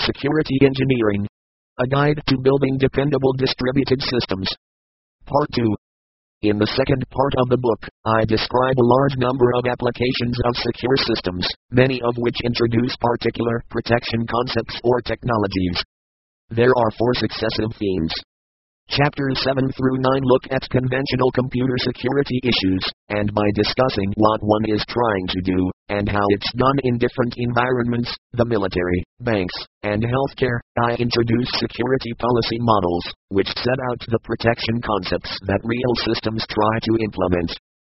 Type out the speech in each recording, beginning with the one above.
Security Engineering. A Guide to Building Dependable Distributed Systems. Part 2. In the second part of the book, I describe a large number of applications of secure systems, many of which introduce particular protection concepts or technologies. There are 4 successive themes. Chapters 7 through 9 look at conventional computer security issues, and by discussing what one is trying to do, and how it's done in different environments, the military, banks, and healthcare, I introduce security policy models, which set out the protection concepts that real systems try to implement.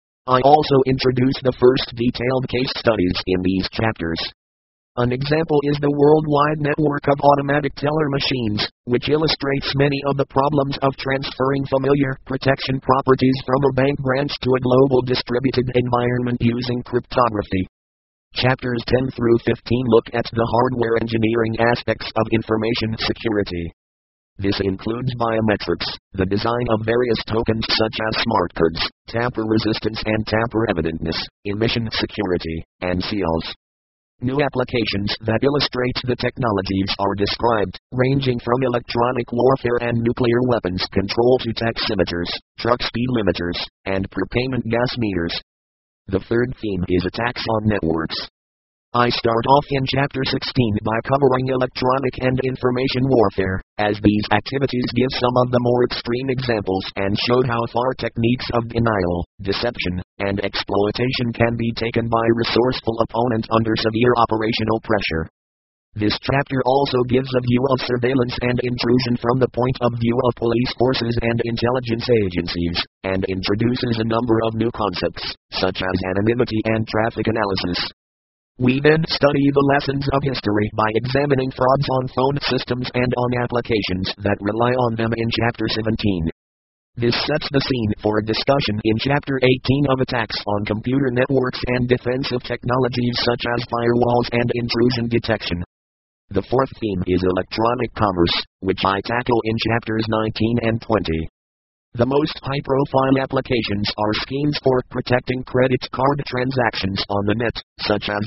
I also introduce the first detailed case studies in these chapters. An example is the worldwide network of automatic teller machines, which illustrates many of the problems of transferring familiar protection properties from a bank branch to a global distributed environment using cryptography. Chapters 10 through 15 look at the hardware engineering aspects of information security. This includes biometrics, the design of various tokens such as smart cards, tamper resistance and tamper evidentness, emission security, and seals. New applications that illustrate the technologies are described, ranging from electronic warfare and nuclear weapons control to taximeters, truck speed limiters, and prepayment gas meters. The third theme is attacks on networks. I start off in Chapter 16 by covering electronic and information warfare, as these activities give some of the more extreme examples and showed how far techniques of denial, deception, and exploitation can be taken by resourceful opponents under severe operational pressure. This chapter also gives a view of surveillance and intrusion from the point of view of police forces and intelligence agencies, and introduces a number of new concepts, such as anonymity and traffic analysis. We then study the lessons of history by examining frauds on phone systems and on applications that rely on them in Chapter 17. This sets the scene for a discussion in Chapter 18 of attacks on computer networks and defensive technologies such as firewalls and intrusion detection. The fourth theme is electronic commerce, which I tackle in Chapters 19 and 20. The most high-profile applications are schemes for protecting credit card transactions on the net, such as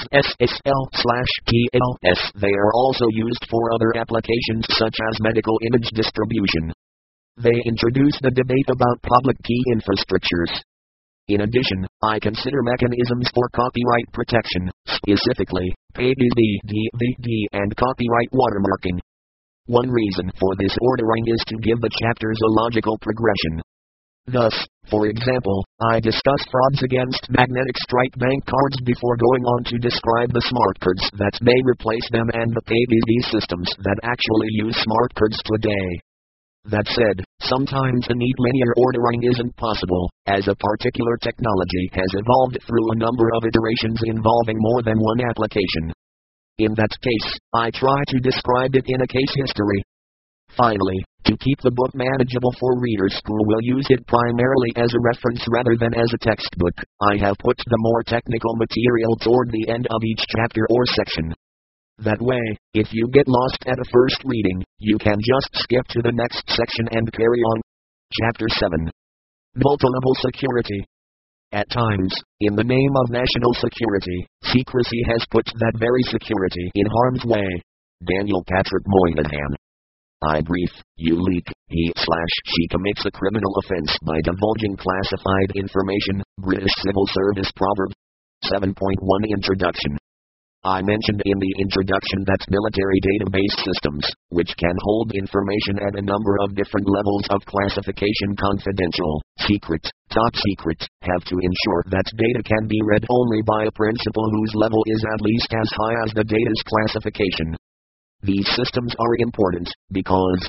SSL/TLS. They are also used for other applications such as medical image distribution. They introduce the debate about public key infrastructures. In addition, I consider mechanisms for copyright protection, specifically, PDD, DVD, and copyright watermarking. One reason for this ordering is to give the chapters a logical progression. Thus, for example, I discuss frauds against magnetic stripe bank cards before going on to describe the smart cards that may replace them and the PDD systems that actually use smart cards today. That said, sometimes a neat linear ordering isn't possible, as a particular technology has evolved through a number of iterations involving more than one application. In that case, I try to describe it in a case history. Finally, to keep the book manageable for readers who will use it primarily as a reference rather than as a textbook, I have put the more technical material toward the end of each chapter or section. That way, if you get lost at a first reading, you can just skip to the next section and carry on. Chapter 7. Multilevel Security. At times, in the name of national security, secrecy has put that very security in harm's way. Daniel Patrick Moynihan. I brief, you leak, he/she commits a criminal offense by divulging classified information. British Civil Service Proverb. 7.1 Introduction. I mentioned in the introduction that military database systems, which can hold information at a number of different levels of classification confidential, secret, top secret, have to ensure that data can be read only by a principal whose level is at least as high as the data's classification. These systems are important, because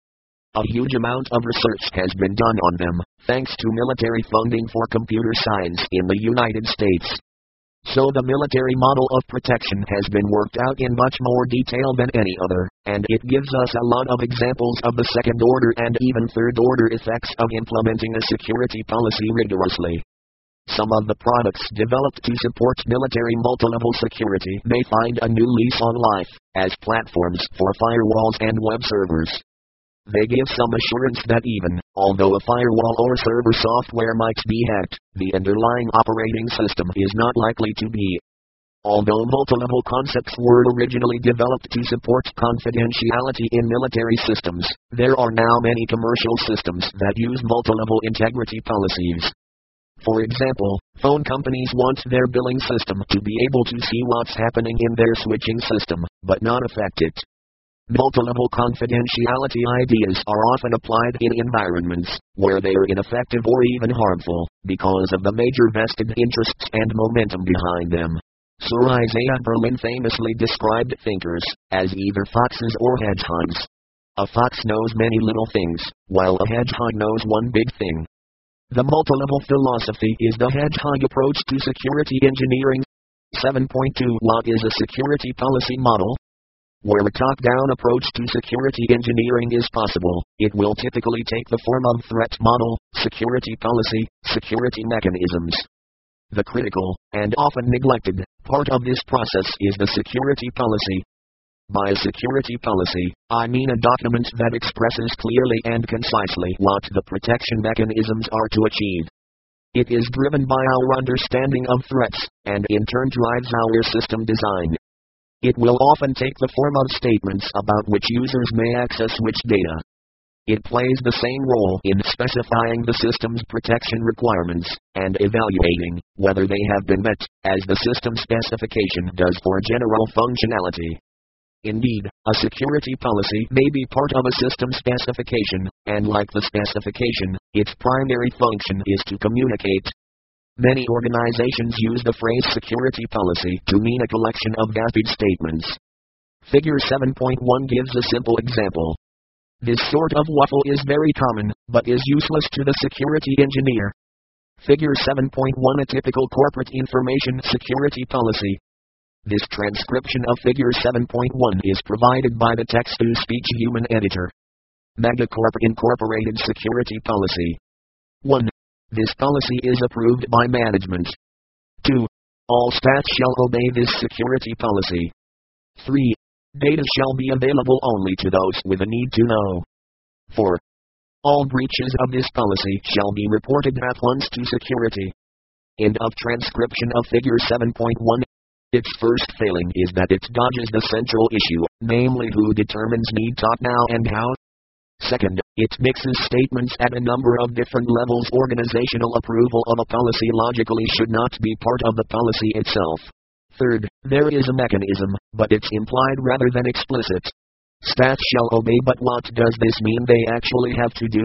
a huge amount of research has been done on them, thanks to military funding for computer science in the United States. So the military model of protection has been worked out in much more detail than any other, and it gives us a lot of examples of the second-order and even third-order effects of implementing a security policy rigorously. Some of the products developed to support military multilevel security may find a new lease on life, as platforms for firewalls and web servers. They give some assurance that even, although a firewall or server software might be hacked, the underlying operating system is not likely to be. Although multilevel concepts were originally developed to support confidentiality in military systems, there are now many commercial systems that use multilevel integrity policies. For example, phone companies want their billing system to be able to see what's happening in their switching system, but not affect it. Multilevel confidentiality ideas are often applied in environments where they are ineffective or even harmful, because of the major vested interests and momentum behind them. Sir Isaiah Berlin famously described thinkers as either foxes or hedgehogs. A fox knows many little things, while a hedgehog knows one big thing. The multilevel philosophy is the hedgehog approach to security engineering. 7.2 What is a security policy model? Where a top-down approach to security engineering is possible, it will typically take the form of threat model, security policy, security mechanisms. The critical, and often neglected, part of this process is the security policy. By a security policy, I mean a document that expresses clearly and concisely what the protection mechanisms are to achieve. It is driven by our understanding of threats, and in turn drives our system design. It will often take the form of statements about which users may access which data. It plays the same role in specifying the system's protection requirements, and evaluating whether they have been met, as the system specification does for general functionality. Indeed, a security policy may be part of a system specification, and like the specification, its primary function is to communicate. Many organizations use the phrase security policy to mean a collection of vapid statements. Figure 7.1 gives a simple example. This sort of waffle is very common, but is useless to the security engineer. Figure 7.1 A typical corporate information security policy. This transcription of Figure 7.1 is provided by the text-to-speech human editor. Megacorp Incorporated Security Policy. 1. This policy is approved by management. 2. All staff shall obey this security policy. 3. Data shall be available only to those with a need to know. 4. All breaches of this policy shall be reported at once to security. End of transcription of Figure 7.1. Its first failing is that it dodges the central issue, namely who determines need top now and how. Second, it mixes statements at a number of different levels. Organizational approval of a policy logically should not be part of the policy itself. Third, there is a mechanism, but it's implied rather than explicit. Staff shall obey, but what does this mean they actually have to do?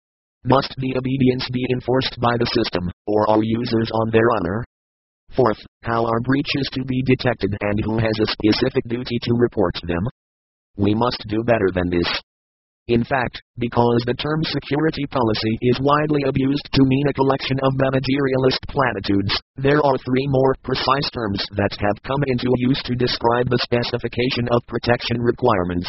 Must the obedience be enforced by the system, or are users on their honor? Fourth, how are breaches to be detected and who has a specific duty to report them? We must do better than this. In fact, because the term security policy is widely abused to mean a collection of managerialist platitudes, there are three more precise terms that have come into use to describe the specification of protection requirements.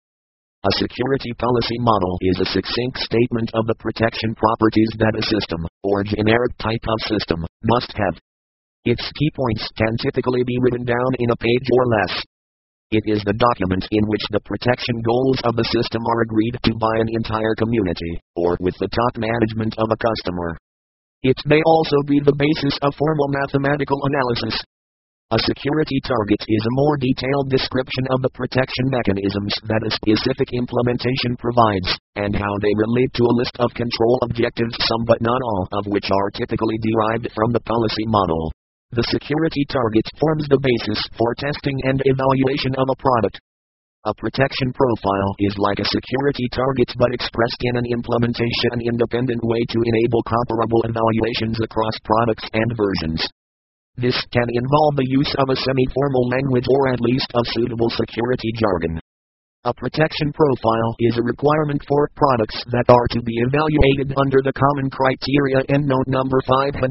A security policy model is a succinct statement of the protection properties that a system, or generic type of system, must have. Its key points can typically be written down in a page or less. It is the document in which the protection goals of the system are agreed to by an entire community, or with the top management of a customer. It may also be the basis of formal mathematical analysis. A security target is a more detailed description of the protection mechanisms that a specific implementation provides, and how they relate to a list of control objectives, some but not all of which are typically derived from the policy model. The security target forms the basis for testing and evaluation of a product. A protection profile is like a security target but expressed in an implementation-independent way to enable comparable evaluations across products and versions. This can involve the use of a semi-formal language or at least of suitable security jargon. A protection profile is a requirement for products that are to be evaluated under the common criteria. Endnote number 574.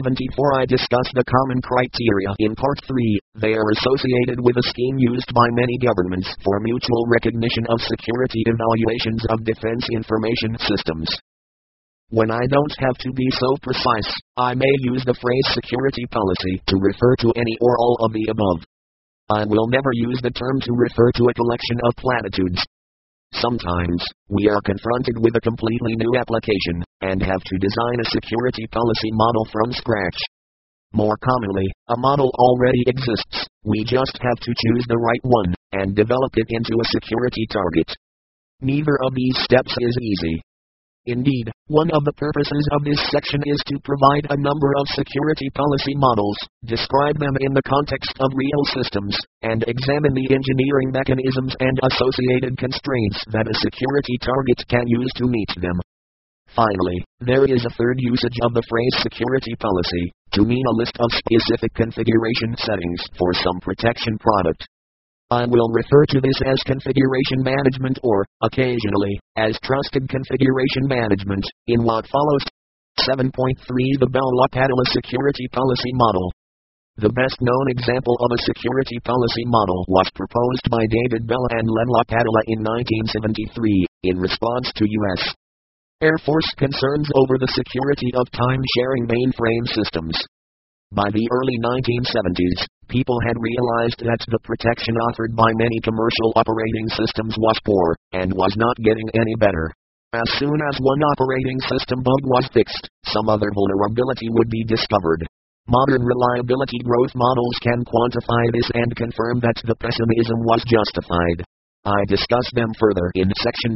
I discuss the common criteria in Part 3. They are associated with a scheme used by many governments for mutual recognition of security evaluations of defense information systems. When I don't have to be so precise, I may use the phrase security policy to refer to any or all of the above. I will never use the term to refer to a collection of platitudes. Sometimes, we are confronted with a completely new application, and have to design a security policy model from scratch. More commonly, a model already exists, we just have to choose the right one, and develop it into a security target. Neither of these steps is easy. Indeed, one of the purposes of this section is to provide a number of security policy models, describe them in the context of real systems, and examine the engineering mechanisms and associated constraints that a security target can use to meet them. Finally, there is a third usage of the phrase security policy, to mean a list of specific configuration settings for some protection product. I will refer to this as configuration management or, occasionally, as trusted configuration management, in what follows. 7.3 The Bell-LaPadula Security Policy Model. The best-known example of a security policy model was proposed by David Bell and Len LaPadula in 1973, in response to U.S. Air Force concerns over the security of time-sharing mainframe systems. By the early 1970s, people had realized that the protection offered by many commercial operating systems was poor, and was not getting any better. As soon as one operating system bug was fixed, some other vulnerability would be discovered. Modern reliability growth models can quantify this and confirm that the pessimism was justified. I discuss them further in section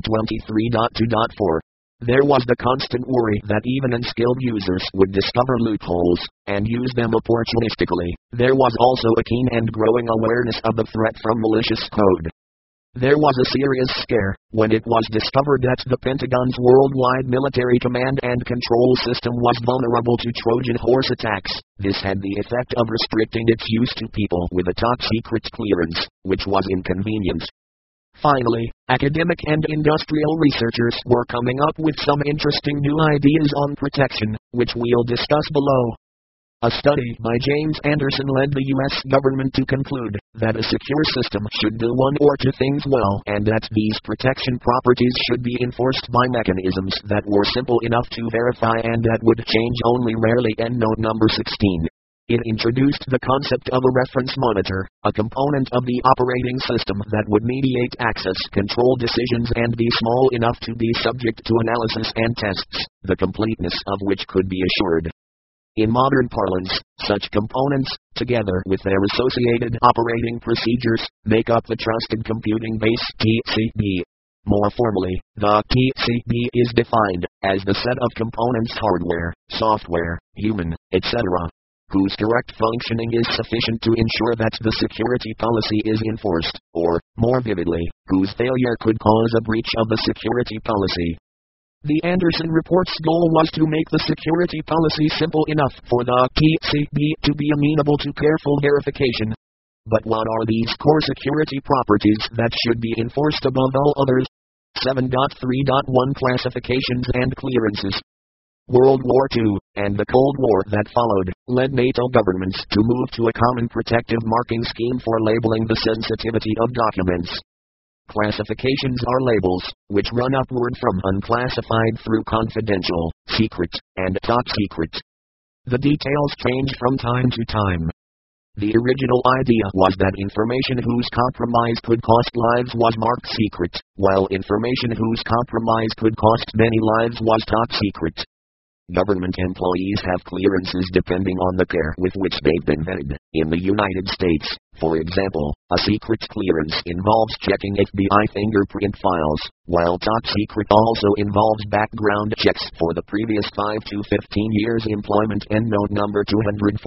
23.2.4. There was the constant worry that even unskilled users would discover loopholes, and use them opportunistically. There was also a keen and growing awareness of the threat from malicious code. There was a serious scare when it was discovered that the Pentagon's worldwide military command and control system was vulnerable to Trojan horse attacks. This had the effect of restricting its use to people with a top-secret clearance, which was inconvenient. Finally, academic and industrial researchers were coming up with some interesting new ideas on protection, which we'll discuss below. A study by James Anderson led the U.S. government to conclude that a secure system should do one or two things well and that these protection properties should be enforced by mechanisms that were simple enough to verify and that would change only rarely. Endnote number 16. It introduced the concept of a reference monitor, a component of the operating system that would mediate access control decisions and be small enough to be subject to analysis and tests, the completeness of which could be assured. In modern parlance, such components, together with their associated operating procedures, make up the Trusted Computing Base (TCB). More formally, the TCB is defined as the set of components hardware, software, human, etc., whose correct functioning is sufficient to ensure that the security policy is enforced, or, more vividly, whose failure could cause a breach of the security policy. The Anderson report's goal was to make the security policy simple enough for the TCB to be amenable to careful verification. But what are these core security properties that should be enforced above all others? 7.3.1 Classifications and Clearances. World War II, and the Cold War that followed, led NATO governments to move to a common protective marking scheme for labeling the sensitivity of documents. Classifications are labels, which run upward from unclassified through confidential, secret, and top secret. The details change from time to time. The original idea was that information whose compromise could cost lives was marked secret, while information whose compromise could cost many lives was top secret. Government employees have clearances depending on the care with which they've been vetted. In the United States, for example, a secret clearance involves checking FBI fingerprint files, while top secret also involves background checks for the previous 5 to 15 years employment. Endnote number 244.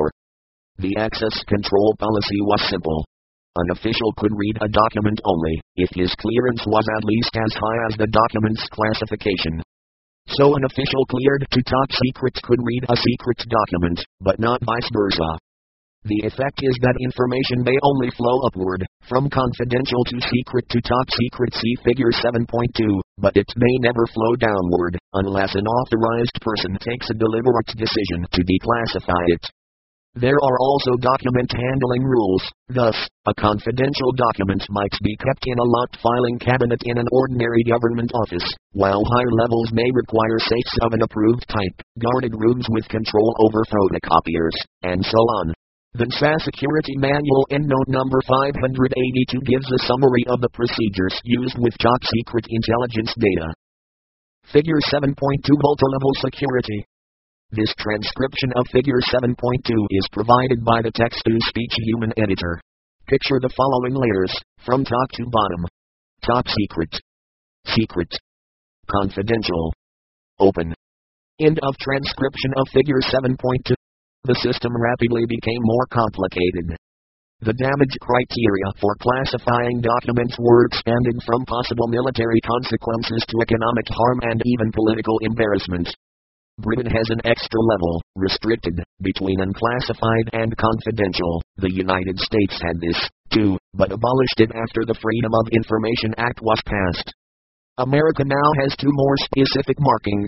The access control policy was simple. An official could read a document only if his clearance was at least as high as the document's classification. So an official cleared to top secret could read a secret document, but not vice versa. The effect is that information may only flow upward, from confidential to secret to top secret, see figure 7.2, but it may never flow downward, unless an authorized person takes a deliberate decision to declassify it. There are also document handling rules. Thus, a confidential document might be kept in a locked filing cabinet in an ordinary government office, while higher levels may require safes of an approved type, guarded rooms with control over photocopiers, and so on. The NSA Security Manual Endnote number 582 gives a summary of the procedures used with top secret intelligence data. Figure 7.2 Multi-level security. This transcription of figure 7.2 is provided by the text-to-speech human editor. Picture the following layers, from top to bottom. Top secret. Secret. Confidential. Open. End of transcription of figure 7.2. The system rapidly became more complicated. The damage criteria for classifying documents were expanded from possible military consequences to economic harm and even political embarrassment. Britain has an extra level, restricted, between unclassified and confidential. The United States had this, too, but abolished it after the Freedom of Information Act was passed. America now has two more specific markings.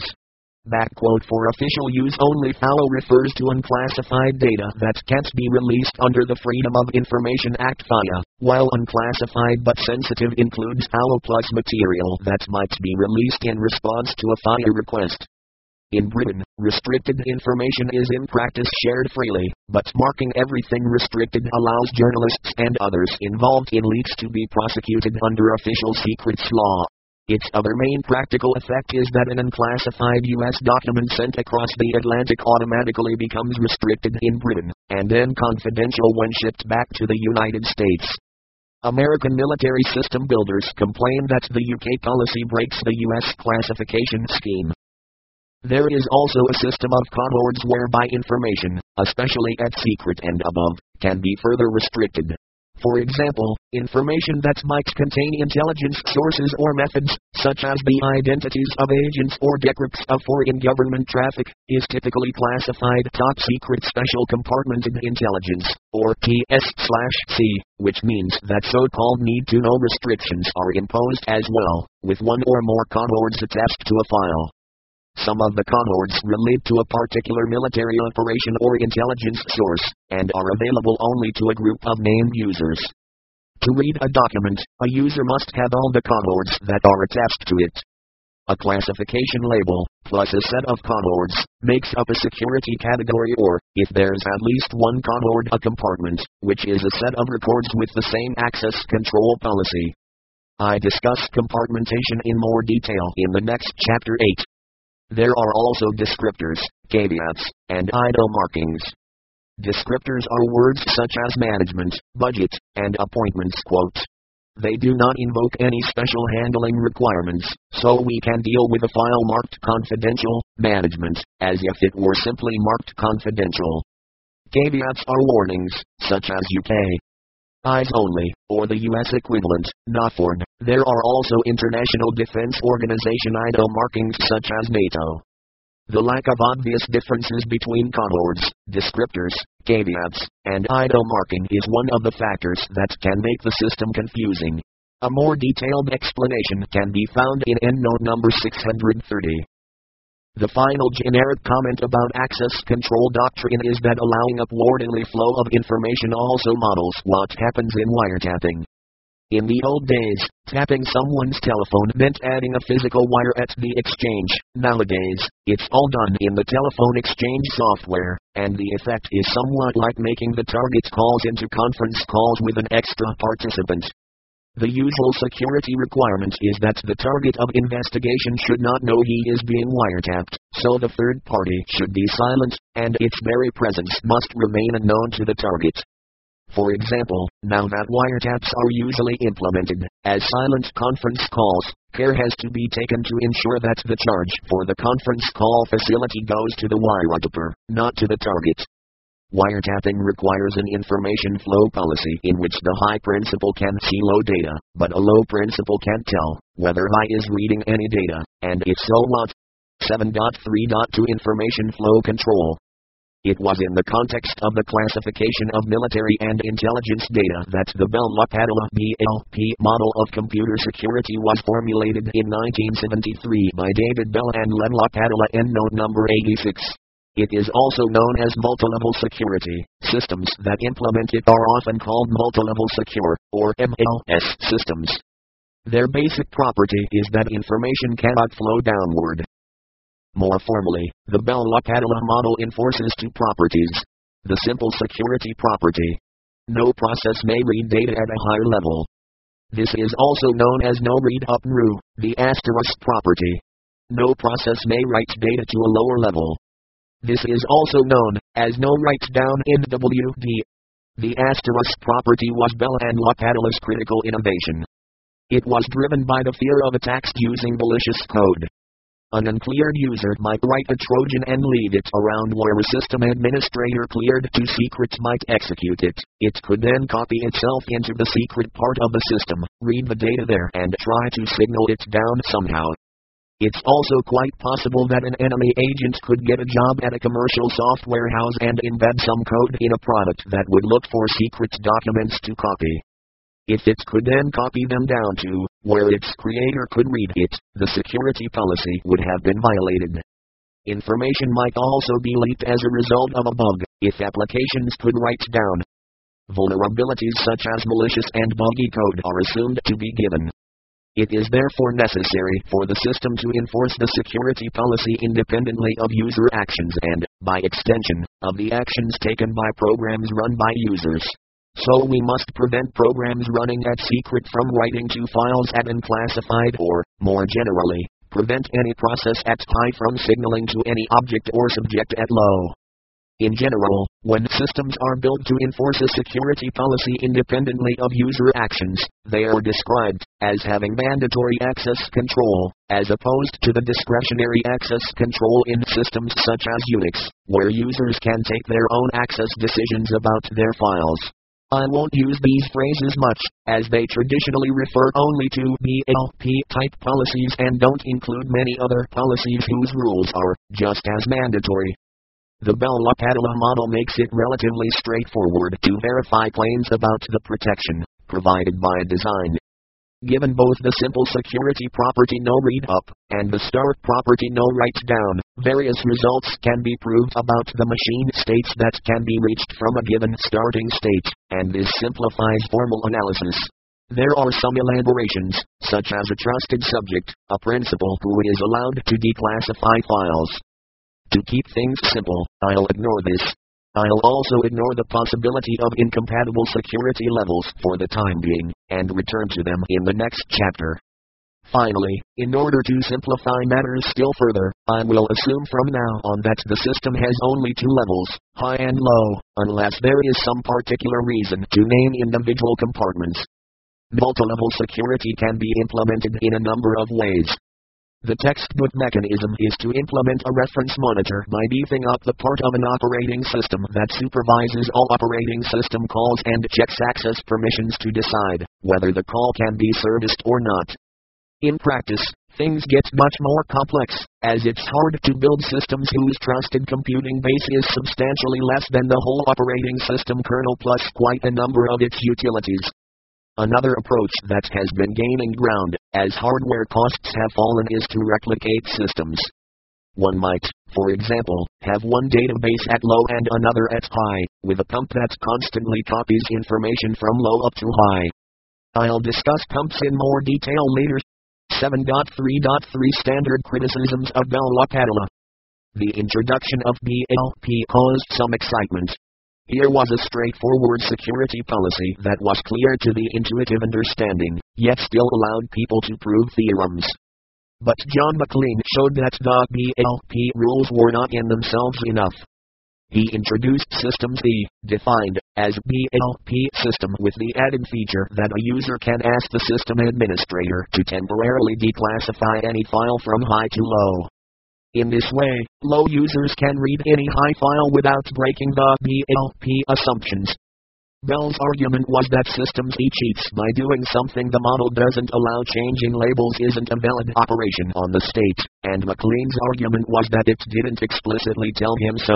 For official use only FALO refers to unclassified data that can't be released under the Freedom of Information Act FIA, while unclassified but sensitive includes FALO plus material that might be released in response to a FIA request. In Britain, restricted information is in practice shared freely, but marking everything restricted allows journalists and others involved in leaks to be prosecuted under official secrets law. Its other main practical effect is that an unclassified U.S. document sent across the Atlantic automatically becomes restricted in Britain, and then confidential when shipped back to the United States. American military system builders complain that the UK policy breaks the U.S. classification scheme. There is also a system of codes whereby information, especially at secret and above, can be further restricted. For example, information that might contain intelligence sources or methods, such as the identities of agents or decrypts of foreign government traffic, is typically classified top secret special compartmented intelligence, or TS/C, which means that so-called need-to-know restrictions are imposed as well, with one or more codes attached to a file. Some of the codes relate to a particular military operation or intelligence source, and are available only to a group of named users. To read a document, a user must have all the codes that are attached to it. A classification label, plus a set of codes, makes up a security category or, if there's at least one code, a compartment, which is a set of records with the same access control policy. I discuss compartmentation in more detail in the next chapter 8. There are also descriptors, caveats, and idle markings. Descriptors are words such as management, budget, and appointments. They do not invoke any special handling requirements, so we can deal with a file marked confidential, management, as if it were simply marked confidential. Caveats are warnings, such as UK. Eyes only, or the U.S. equivalent, NAFORD. There are also International Defense Organization idle markings such as NATO. The lack of obvious differences between codes, descriptors, caveats, and idle marking is one of the factors that can make the system confusing. A more detailed explanation can be found in EndNote number 630. The final generic comment about access control doctrine is that allowing upwardly flow of information also models what happens in wiretapping. In the old days, tapping someone's telephone meant adding a physical wire at the exchange. Nowadays, it's all done in the telephone exchange software, and the effect is somewhat like making the target calls into conference calls with an extra participant. The usual security requirement is that the target of investigation should not know he is being wiretapped, so the third party should be silent, and its very presence must remain unknown to the target. For example, now that wiretaps are usually implemented as silent conference calls, care has to be taken to ensure that the charge for the conference call facility goes to the wiretapper, not to the target. Wiretapping requires an information flow policy in which the high principal can see low data, but a low principal can't tell whether high is reading any data, and if so what. 7.3.2 Information Flow Control. It was in the context of the classification of military and intelligence data that the Bell-LaPadula (BLP) model of computer security was formulated in 1973 by David Bell and Len LaPadula. EndNote number 86. It is also known as multilevel security. Systems that implement it are often called multilevel secure, or MLS systems. Their basic property is that information cannot flow downward. More formally, the Bell-LaPadula model enforces two properties. The simple security property. No process may read data at a higher level. This is also known as no read up (NRU), the asterisk property. No process may write data to a lower level. This is also known as no write down in WD. The asterisk property was Bell and LaPadula's critical innovation. It was driven by the fear of attacks using malicious code. An uncleared user might write a Trojan and leave it around where a system administrator cleared to secrets might execute it. It could then copy itself into the secret part of the system, read the data there and try to signal it down somehow. It's also quite possible that an enemy agent could get a job at a commercial software house and embed some code in a product that would look for secret documents to copy. If it could then copy them down to where its creator could read it, the security policy would have been violated. Information might also be leaked as a result of a bug, if applications could write down. Vulnerabilities such as malicious and buggy code are assumed to be given. It is therefore necessary for the system to enforce the security policy independently of user actions and, by extension, of the actions taken by programs run by users. So we must prevent programs running at secret from writing to files at unclassified or, more generally, prevent any process at high from signaling to any object or subject at low. In general, when systems are built to enforce a security policy independently of user actions, they are described as having mandatory access control, as opposed to the discretionary access control in systems such as Unix, where users can take their own access decisions about their files. I won't use these phrases much, as they traditionally refer only to DLP-type policies and don't include many other policies whose rules are just as mandatory. The Bell-LaPadula model makes it relatively straightforward to verify claims about the protection provided by a design. Given both the simple security property no read up and the start property no write down, various results can be proved about the machine states that can be reached from a given starting state, and this simplifies formal analysis. There are some elaborations, such as a trusted subject, a principal who is allowed to declassify files. To keep things simple, I'll ignore this. I'll also ignore the possibility of incompatible security levels for the time being, and return to them in the next chapter. Finally, in order to simplify matters still further, I will assume from now on that the system has only two levels, high and low, unless there is some particular reason to name individual compartments. Multi-level security can be implemented in a number of ways. The textbook mechanism is to implement a reference monitor by beefing up the part of an operating system that supervises all operating system calls and checks access permissions to decide whether the call can be serviced or not. In practice, things get much more complex, as it's hard to build systems whose trusted computing base is substantially less than the whole operating system kernel plus quite a number of its utilities. Another approach that has been gaining ground, as hardware costs have fallen, is to replicate systems. One might, for example, have one database at low and another at high, with a pump that constantly copies information from low up to high. I'll discuss pumps in more detail later. 7.3.3 Standard criticisms of Bell-LaPadula. The introduction of DLP caused some excitement. Here was a straightforward security policy that was clear to the intuitive understanding, yet still allowed people to prove theorems. But John McLean showed that the DLP rules were not in themselves enough. He introduced Systems E, defined as DLP system, with the added feature that a user can ask the system administrator to temporarily declassify any file from high to low. In this way, low users can read any high file without breaking the DLP assumptions. Bell's argument was that Systems E cheats by doing something the model doesn't allow. Changing labels isn't a valid operation on the state, and McLean's argument was that it didn't explicitly tell him so.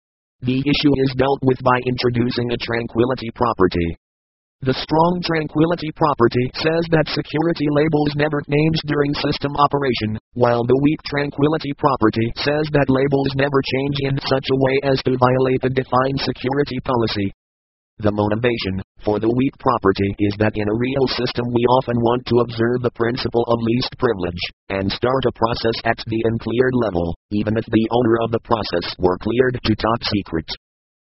The issue is dealt with by introducing a tranquility property. The strong tranquility property says that security labels never names during system operation, while the weak tranquility property says that labels never change in such a way as to violate the defined security policy. The motivation for the weak property is that in a real system we often want to observe the principle of least privilege, and start a process at the uncleared level, even if the owner of the process were cleared to top secret.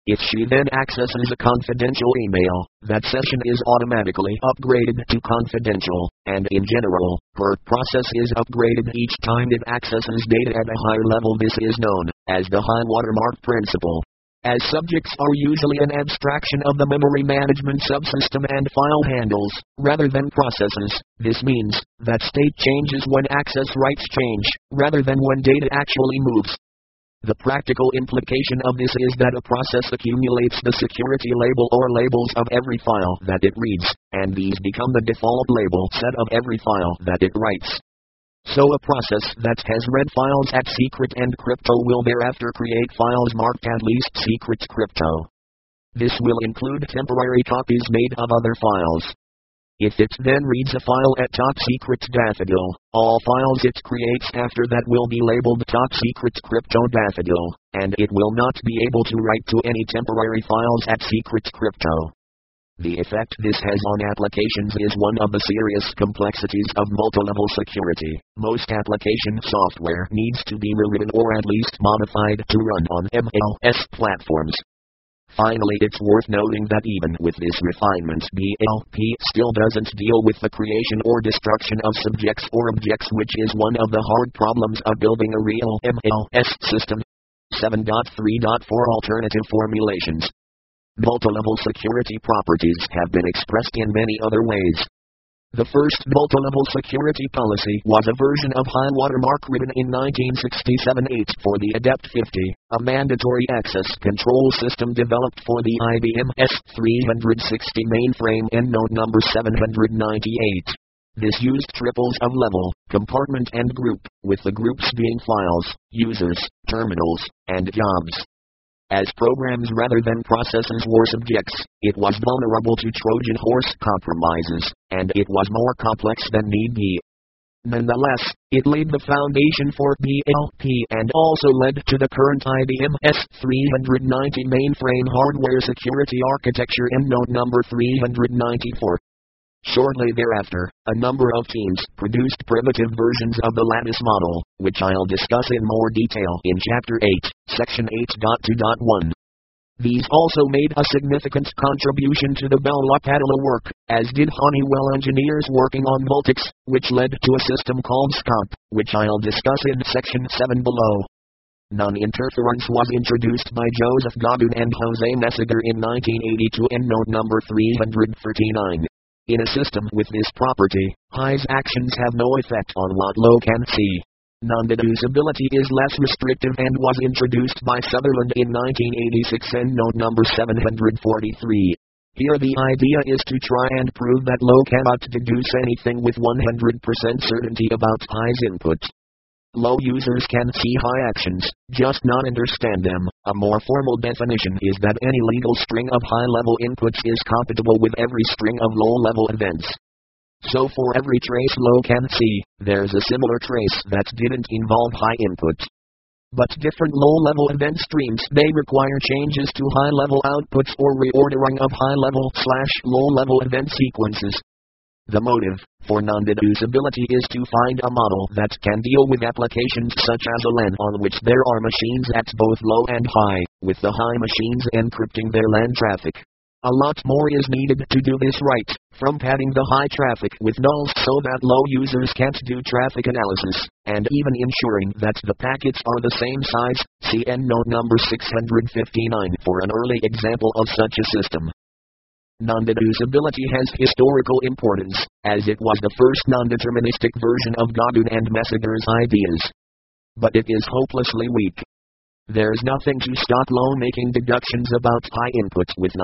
If she then accesses a confidential email, that session is automatically upgraded to confidential, and in general, her process is upgraded each time it accesses data at a higher level. This is known as the high watermark principle. As subjects are usually an abstraction of the memory management subsystem and file handles, rather than processes, this means that state changes when access rights change, rather than when data actually moves. The practical implication of this is that a process accumulates the security label or labels of every file that it reads, and these become the default label set of every file that it writes. So a process that has read files at secret and crypto will thereafter create files marked at least secret crypto. This will include temporary copies made of other files. If it then reads a file at top secret daffodil, all files it creates after that will be labeled top secret crypto daffodil, and it will not be able to write to any temporary files at secret crypto. The effect this has on applications is one of the serious complexities of multi-level security. Most application software needs to be rewritten or at least modified to run on MLS platforms. Finally, it's worth noting that even with this refinement, DLP still doesn't deal with the creation or destruction of subjects or objects, which is one of the hard problems of building a real MLS system. 7.3.4 Alternative formulations. Multi-level security properties have been expressed in many other ways. The first multi-level security policy was a version of high watermark written in 1967-8 for the Adept 50, a mandatory access control system developed for the IBM S360 mainframe EndNote number 798. This used triples of level, compartment and group, with the groups being files, users, terminals, and jobs. As programs rather than processes were subjects, it was vulnerable to Trojan horse compromises, and it was more complex than need be. Nonetheless, it laid the foundation for DLP and also led to the current IBM S390 mainframe hardware security architecture EndNote number 394. Shortly thereafter, a number of teams produced primitive versions of the Lattice model, which I'll discuss in more detail in Chapter 8, Section 8.2.1. These also made a significant contribution to the Bell LaPadula work, as did Honeywell engineers working on Multics, which led to a system called SCOMP, which I'll discuss in Section 7 below. Non-interference was introduced by Joseph Godin and Jose Messiger in 1982 EndNote number 339. In a system with this property, high's actions have no effect on what low can see. Non-deducibility is less restrictive and was introduced by Sutherland in 1986 EndNote number 743. Here the idea is to try and prove that low cannot deduce anything with 100% certainty about high's input. Low users can see high actions, just not understand them. A more formal definition is that any legal string of high-level inputs is compatible with every string of low-level events. So for every trace low can see, there's a similar trace that didn't involve high input. But different low-level event streams may require changes to high-level outputs or reordering of high-level/low-level event sequences. The motive for non-deducibility is to find a model that can deal with applications such as a LAN on which there are machines at both low and high, with the high machines encrypting their LAN traffic. A lot more is needed to do this right, from padding the high traffic with nulls so that low users can't do traffic analysis, and even ensuring that the packets are the same size. See EndNote number 659 for an early example of such a system. Non-deducibility has historical importance, as it was the first non-deterministic version of Godin and Messiger's ideas. But it is hopelessly weak. There's nothing to stop low making deductions about high inputs with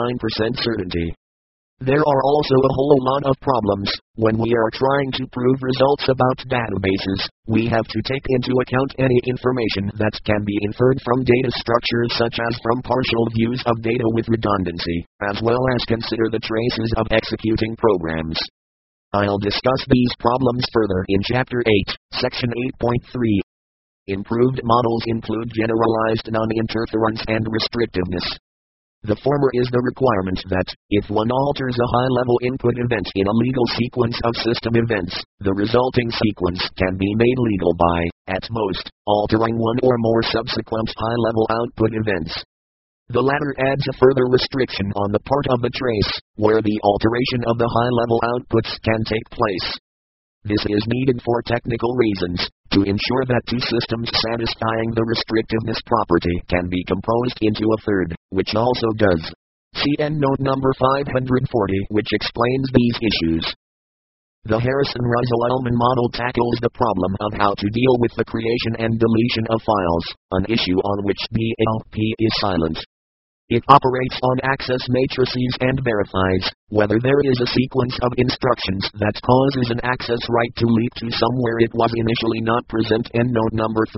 99% certainty. There are also a whole lot of problems. When we are trying to prove results about databases, we have to take into account any information that can be inferred from data structures such as from partial views of data with redundancy, as well as consider the traces of executing programs. I'll discuss these problems further in Chapter 8, Section 8.3. Improved models include generalized non-interference and restrictiveness. The former is the requirement that, if one alters a high-level input event in a legal sequence of system events, the resulting sequence can be made legal by, at most, altering one or more subsequent high-level output events. The latter adds a further restriction on the part of the trace, where the alteration of the high-level outputs can take place. This is needed for technical reasons, to ensure that two systems satisfying the restrictiveness property can be composed into a third, which also does. See endnote number 540, which explains these issues. The Harrison-Russell-Ullman model tackles the problem of how to deal with the creation and deletion of files, an issue on which BLP is silent. It operates on access matrices and verifies whether there is a sequence of instructions that causes an access right to leap to somewhere it was initially not present. Endnote number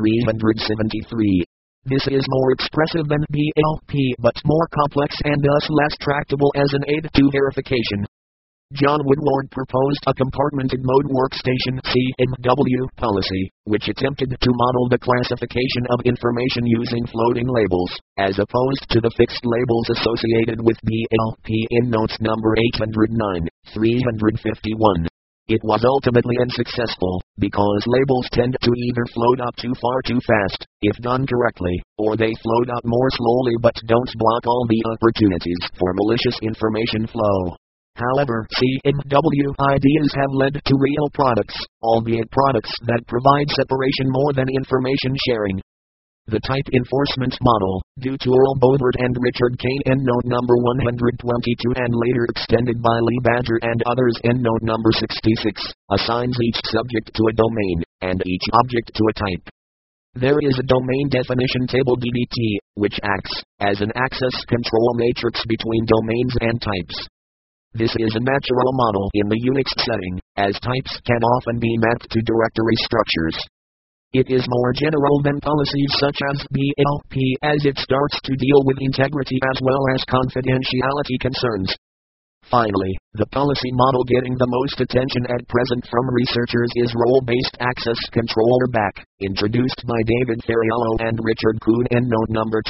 373. This is more expressive than BLP but more complex and thus less tractable as an aid to verification. John Woodward proposed a compartmented mode workstation (CMW) policy, which attempted to model the classification of information using floating labels, as opposed to the fixed labels associated with BLP in notes number 809, 351. It was ultimately unsuccessful, because labels tend to either float up too far too fast, if done correctly, or they float up more slowly but don't block all the opportunities for malicious information flow. However, CMW ideas have led to real products, albeit products that provide separation more than information sharing. The type enforcement model, due to Earl Boebert and Richard Kane endnote number 122 and later extended by Lee Badger and others endnote number 66, assigns each subject to a domain, and each object to a type. There is a domain definition table DDT, which acts as an access control matrix between domains and types. This is a natural model in the Unix setting, as types can often be mapped to directory structures. It is more general than policies such as BLP as it starts to deal with integrity as well as confidentiality concerns. Finally, the policy model getting the most attention at present from researchers is Role-Based Access Control or BAC, introduced by David Ferriello and Richard Kuhn endnote number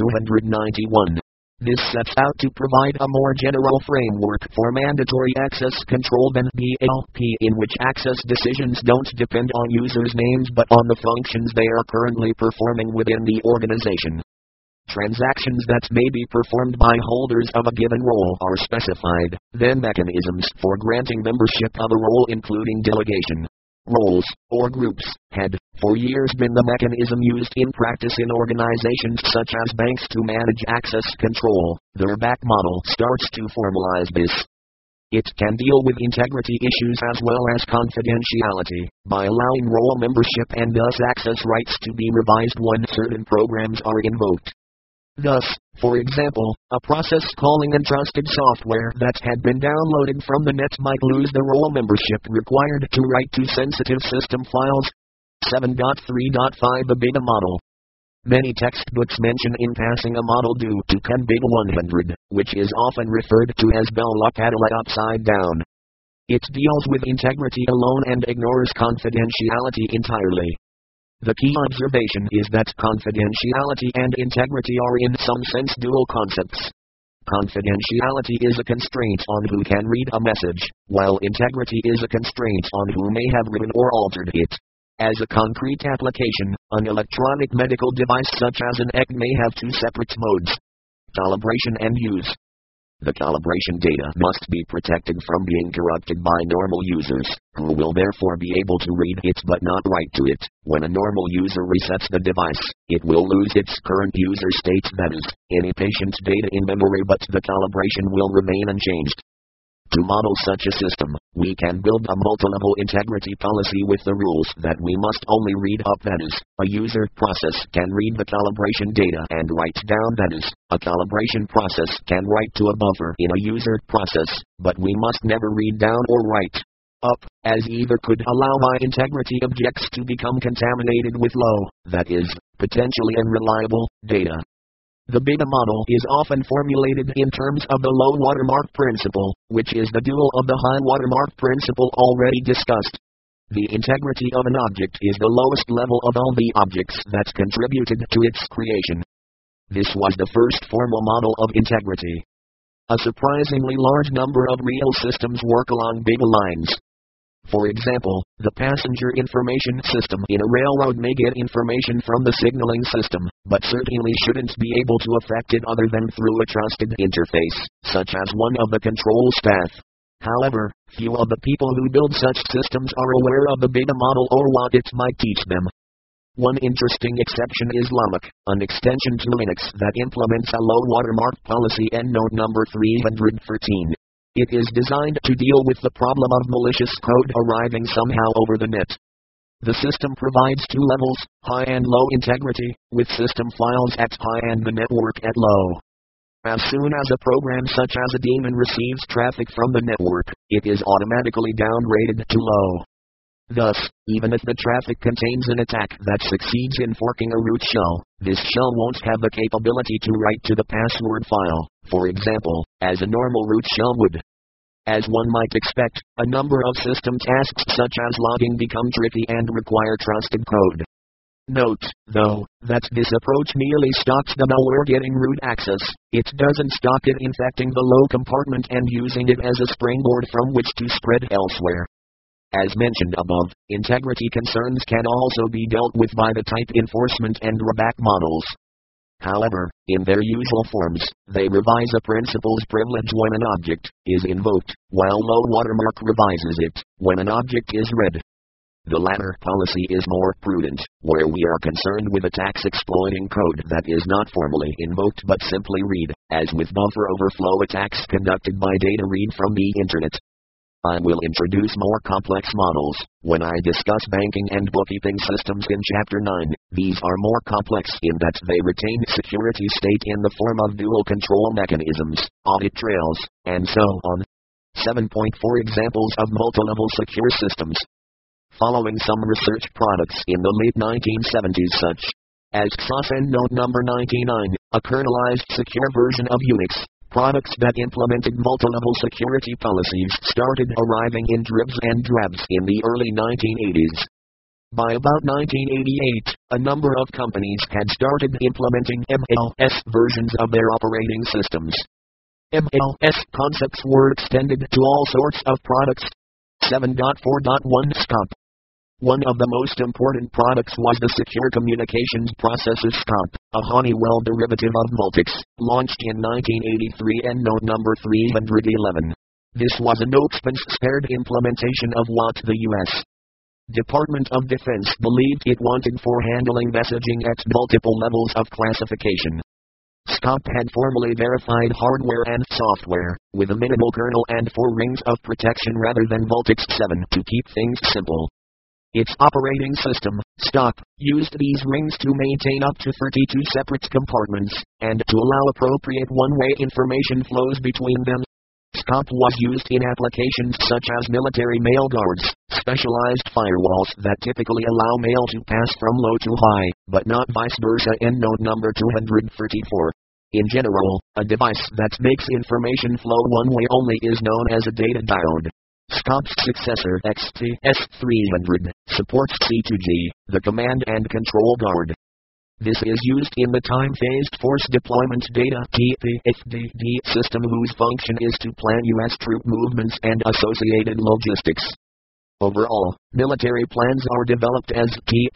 291. This sets out to provide a more general framework for mandatory access control than BLP, in which access decisions don't depend on users' names but on the functions they are currently performing within the organization. Transactions that may be performed by holders of a given role are specified, then mechanisms for granting membership of a role including delegation. Roles, or groups, had, for years been the mechanism used in practice in organizations such as banks to manage access control. The BAC model starts to formalize this. It can deal with integrity issues as well as confidentiality, by allowing role membership and thus access rights to be revised when certain programs are invoked. Thus, for example, a process calling entrusted software that had been downloaded from the net might lose the role membership required to write to sensitive system files. 7.3.5 The BIGA model. Many textbooks mention in passing a model due to Ken BIGA 100, which is often referred to as Bell LaPadula upside down. It deals with integrity alone and ignores confidentiality entirely. The key observation is that confidentiality and integrity are in some sense dual concepts. Confidentiality is a constraint on who can read a message, while integrity is a constraint on who may have written or altered it. As a concrete application, an electronic medical device such as an ECG may have two separate modes: calibration and use. The calibration data must be protected from being corrupted by normal users, who will therefore be able to read it but not write to it. When a normal user resets the device, it will lose its current user state, that is, any patient data in memory, but the calibration will remain unchanged. To model such a system, we can build a multi-level integrity policy with the rules that we must only read up, that is, a user process can read the calibration data and write down, that is, a calibration process can write to a buffer in a user process, but we must never read down or write up, as either could allow high integrity objects to become contaminated with low, that is, potentially unreliable, data. The BIGA model is often formulated in terms of the low watermark principle, which is the dual of the high watermark principle already discussed. The integrity of an object is the lowest level of all the objects that contributed to its creation. This was the first formal model of integrity. A surprisingly large number of real systems work along BIGA lines. For example, the passenger information system in a railroad may get information from the signaling system, but certainly shouldn't be able to affect it other than through a trusted interface, such as one of the control staff. However, few of the people who build such systems are aware of the beta model or what it might teach them. One interesting exception is LUMOC, an extension to Linux that implements a low watermark policy EndNote number 313. It is designed to deal with the problem of malicious code arriving somehow over the net. The system provides two levels, high and low integrity, with system files at high and the network at low. As soon as a program such as a daemon receives traffic from the network, it is automatically downgraded to low. Thus, even if the traffic contains an attack that succeeds in forking a root shell, this shell won't have the capability to write to the password file, for example, as a normal root shell would. As one might expect, a number of system tasks such as logging become tricky and require trusted code. Note, though, that this approach merely stops the malware getting root access, it doesn't stop it infecting the low compartment and using it as a springboard from which to spread elsewhere. As mentioned above, integrity concerns can also be dealt with by the type enforcement and rollback models. However, in their usual forms, they revise a principal's privilege when an object is invoked, while low watermark revises it when an object is read. The latter policy is more prudent, where we are concerned with attacks exploiting code that is not formally invoked but simply read, as with buffer overflow attacks conducted by data read from the Internet. I will introduce more complex models when I discuss banking and bookkeeping systems in Chapter 9. These are more complex in that they retain security state in the form of dual control mechanisms, audit trails, and so on. 7.4 Examples of multi-level secure systems. Following some research products in the late 1970s such as XOS EndNote number 99, a kernelized secure version of Unix. Products that implemented multi-level security policies started arriving in dribs and drabs in the early 1980s. By about 1988, a number of companies had started implementing MLS versions of their operating systems. MLS concepts were extended to all sorts of products. 7.4.1 SCOMP. One of the most important products was the Secure Communications Processes SCOMP, a Honeywell derivative of Multics, launched in 1983 EndNote number 311. This was a no-expense-spared implementation of what the U.S. Department of Defense believed it wanted for handling messaging at multiple levels of classification. SCOMP had formally verified hardware and software, with a minimal kernel and 4 rings of protection rather than Multics 7 to keep things simple. Its operating system, STOP, used these rings to maintain up to 32 separate compartments, and to allow appropriate one-way information flows between them. SCOP was used in applications such as military mail guards, specialized firewalls that typically allow mail to pass from low to high, but not vice versa. EndNote number 234. In general, a device that makes information flow one way only is known as a data diode. SCOP's successor XTS300 supports C2G, the command and control guard. This is used in the time-phased force deployment data (TPFDD) system whose function is to plan U.S. troop movements and associated logistics. Overall, military plans are developed as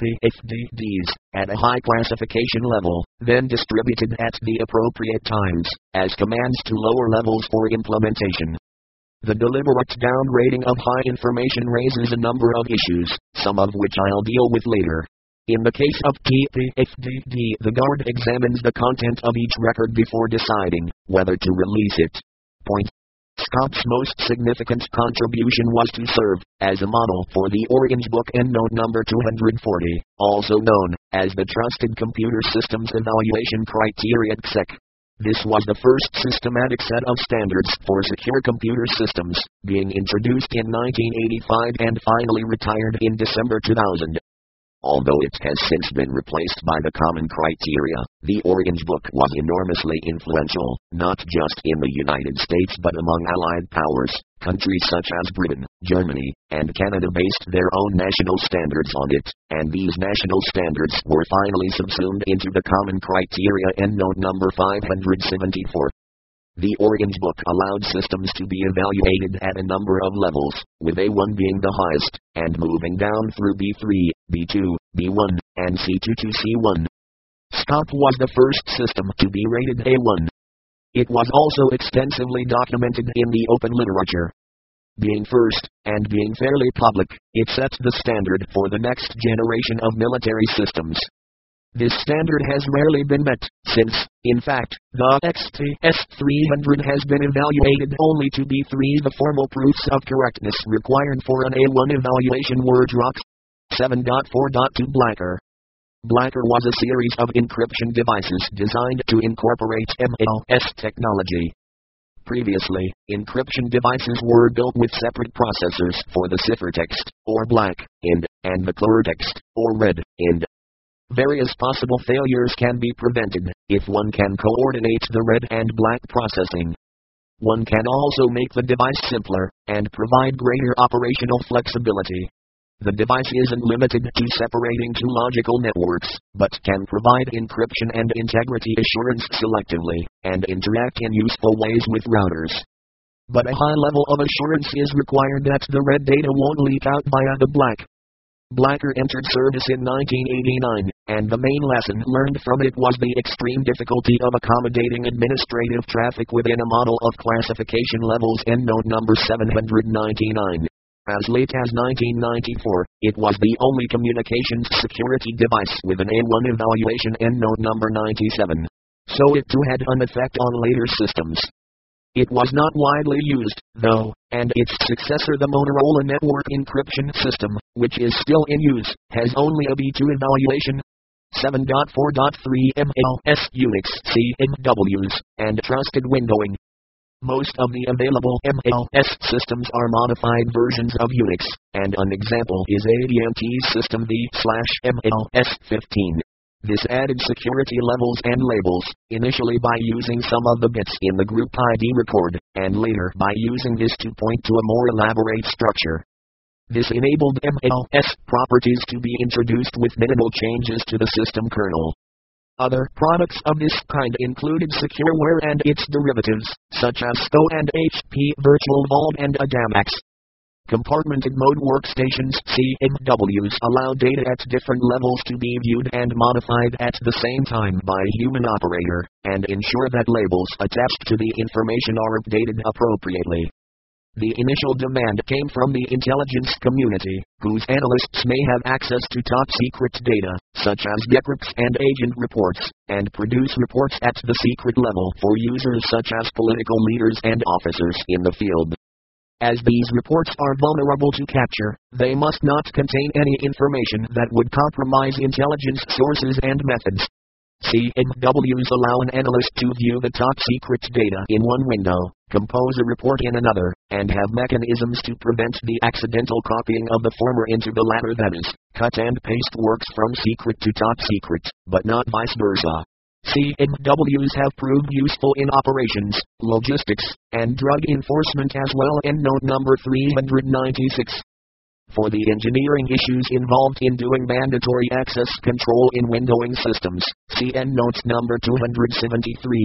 TPFDDs at a high classification level, then distributed at the appropriate times as commands to lower levels for implementation. The deliberate downgrading of high information raises a number of issues, some of which I'll deal with later. In the case of TPFDD, the guard examines the content of each record before deciding whether to release it. Point. SCOP's most significant contribution was to serve as a model for the Orange Book EndNote number 240, also known as the Trusted Computer Systems Evaluation Criteria (TCEC). This was the first systematic set of standards for secure computer systems, being introduced in 1985 and finally retired in December 2000. Although it has since been replaced by the Common Criteria, the Orange Book was enormously influential, not just in the United States but among Allied powers. Countries such as Britain, Germany, and Canada based their own national standards on it, and these national standards were finally subsumed into the Common Criteria EndNote number 574. The Oregon's book allowed systems to be evaluated at a number of levels, with A1 being the highest, and moving down through B3, B2, B1, and C2 to C1. SCOP was the first system to be rated A1. It was also extensively documented in the open literature. Being first, and being fairly public, it sets the standard for the next generation of military systems. This standard has rarely been met, since, in fact, the XTS-300 has been evaluated only to B3. The formal proofs of correctness required for an A1 evaluation were DROX 7.4.2 Blacker. Blacker was a series of encryption devices designed to incorporate MLS technology. Previously, encryption devices were built with separate processors for the ciphertext, or black, int, and the cleartext, or red, int. Various possible failures can be prevented if one can coordinate the red and black processing. One can also make the device simpler and provide greater operational flexibility. The device isn't limited to separating two logical networks, but can provide encryption and integrity assurance selectively, and interact in useful ways with routers. But a high level of assurance is required that the red data won't leak out via the black. Blacker entered service in 1989, and the main lesson learned from it was the extreme difficulty of accommodating administrative traffic within a model of classification levels EndNote number 799. As late as 1994, it was the only communications security device with an A1 evaluation EndNote number 97. So it too had an effect on later systems. It was not widely used, though, and its successor, the Motorola Network Encryption System, which is still in use, has only a B2 evaluation. 7.4.3 MLS Unix CMWs, and trusted windowing. Most of the available MLS systems are modified versions of Unix, and an example is AT&T's system V/MLS15. This added security levels and labels, initially by using some of the bits in the group ID record, and later by using this to point to a more elaborate structure. This enabled MLS properties to be introduced with minimal changes to the system kernel. Other products of this kind included Secureware and its derivatives, such as SCO and HP Virtual Vault and Adamax. Compartmented mode workstations (CMWs) allow data at different levels to be viewed and modified at the same time by a human operator, and ensure that labels attached to the information are updated appropriately. The initial demand came from the intelligence community, whose analysts may have access to top-secret data, such as decrypts and agent reports, and produce reports at the secret level for users such as political leaders and officers in the field. As these reports are vulnerable to capture, they must not contain any information that would compromise intelligence sources and methods. CMWs allow an analyst to view the top-secret data in one window, compose a report in another, and have mechanisms to prevent the accidental copying of the former into the latter, that is, cut and paste works from secret to top-secret, but not vice versa. CMWs have proved useful in operations, logistics, and drug enforcement as well. EndNote number 396. For the engineering issues involved in doing mandatory access control in windowing systems, see EndNotes number 273,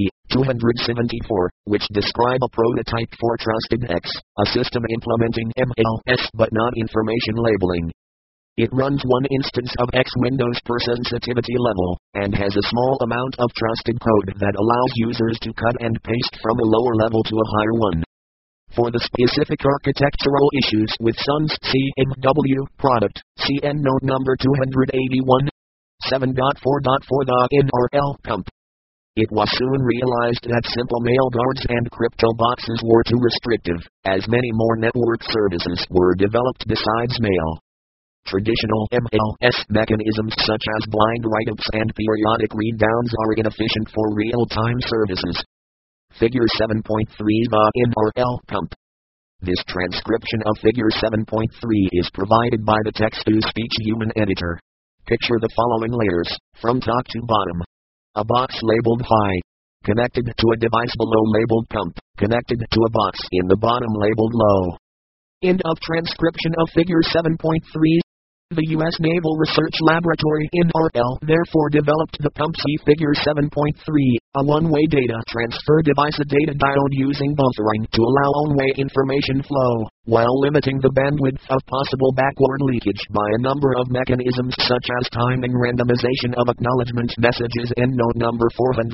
274, which describe a prototype for Trusted X, a system implementing MLS but not information labeling. It runs one instance of X Windows per sensitivity level, and has a small amount of trusted code that allows users to cut and paste from a lower level to a higher one. For the specific architectural issues with Sun's CMW product, see EndNote number 281. 7.4.4 The NRL pump. It was soon realized that simple mail guards and crypto boxes were too restrictive, as many more network services were developed besides mail. Traditional MLS mechanisms such as blind write-ups and periodic read-downs are inefficient for real-time services. Figure 7.3 The NRL pump. This transcription of Figure 7.3 is provided by the text-to-speech human editor. Picture the following layers, from top to bottom. A box labeled high, connected to a device below labeled pump, connected to a box in the bottom labeled low. End of transcription of Figure 7.3. The U.S. Naval Research Laboratory (NRL) therefore developed the Pump C Figure 7.3, a one-way data transfer device, a data diode using buffering to allow one-way information flow, while limiting the bandwidth of possible backward leakage by a number of mechanisms such as timing randomization of acknowledgement messages. Endnote number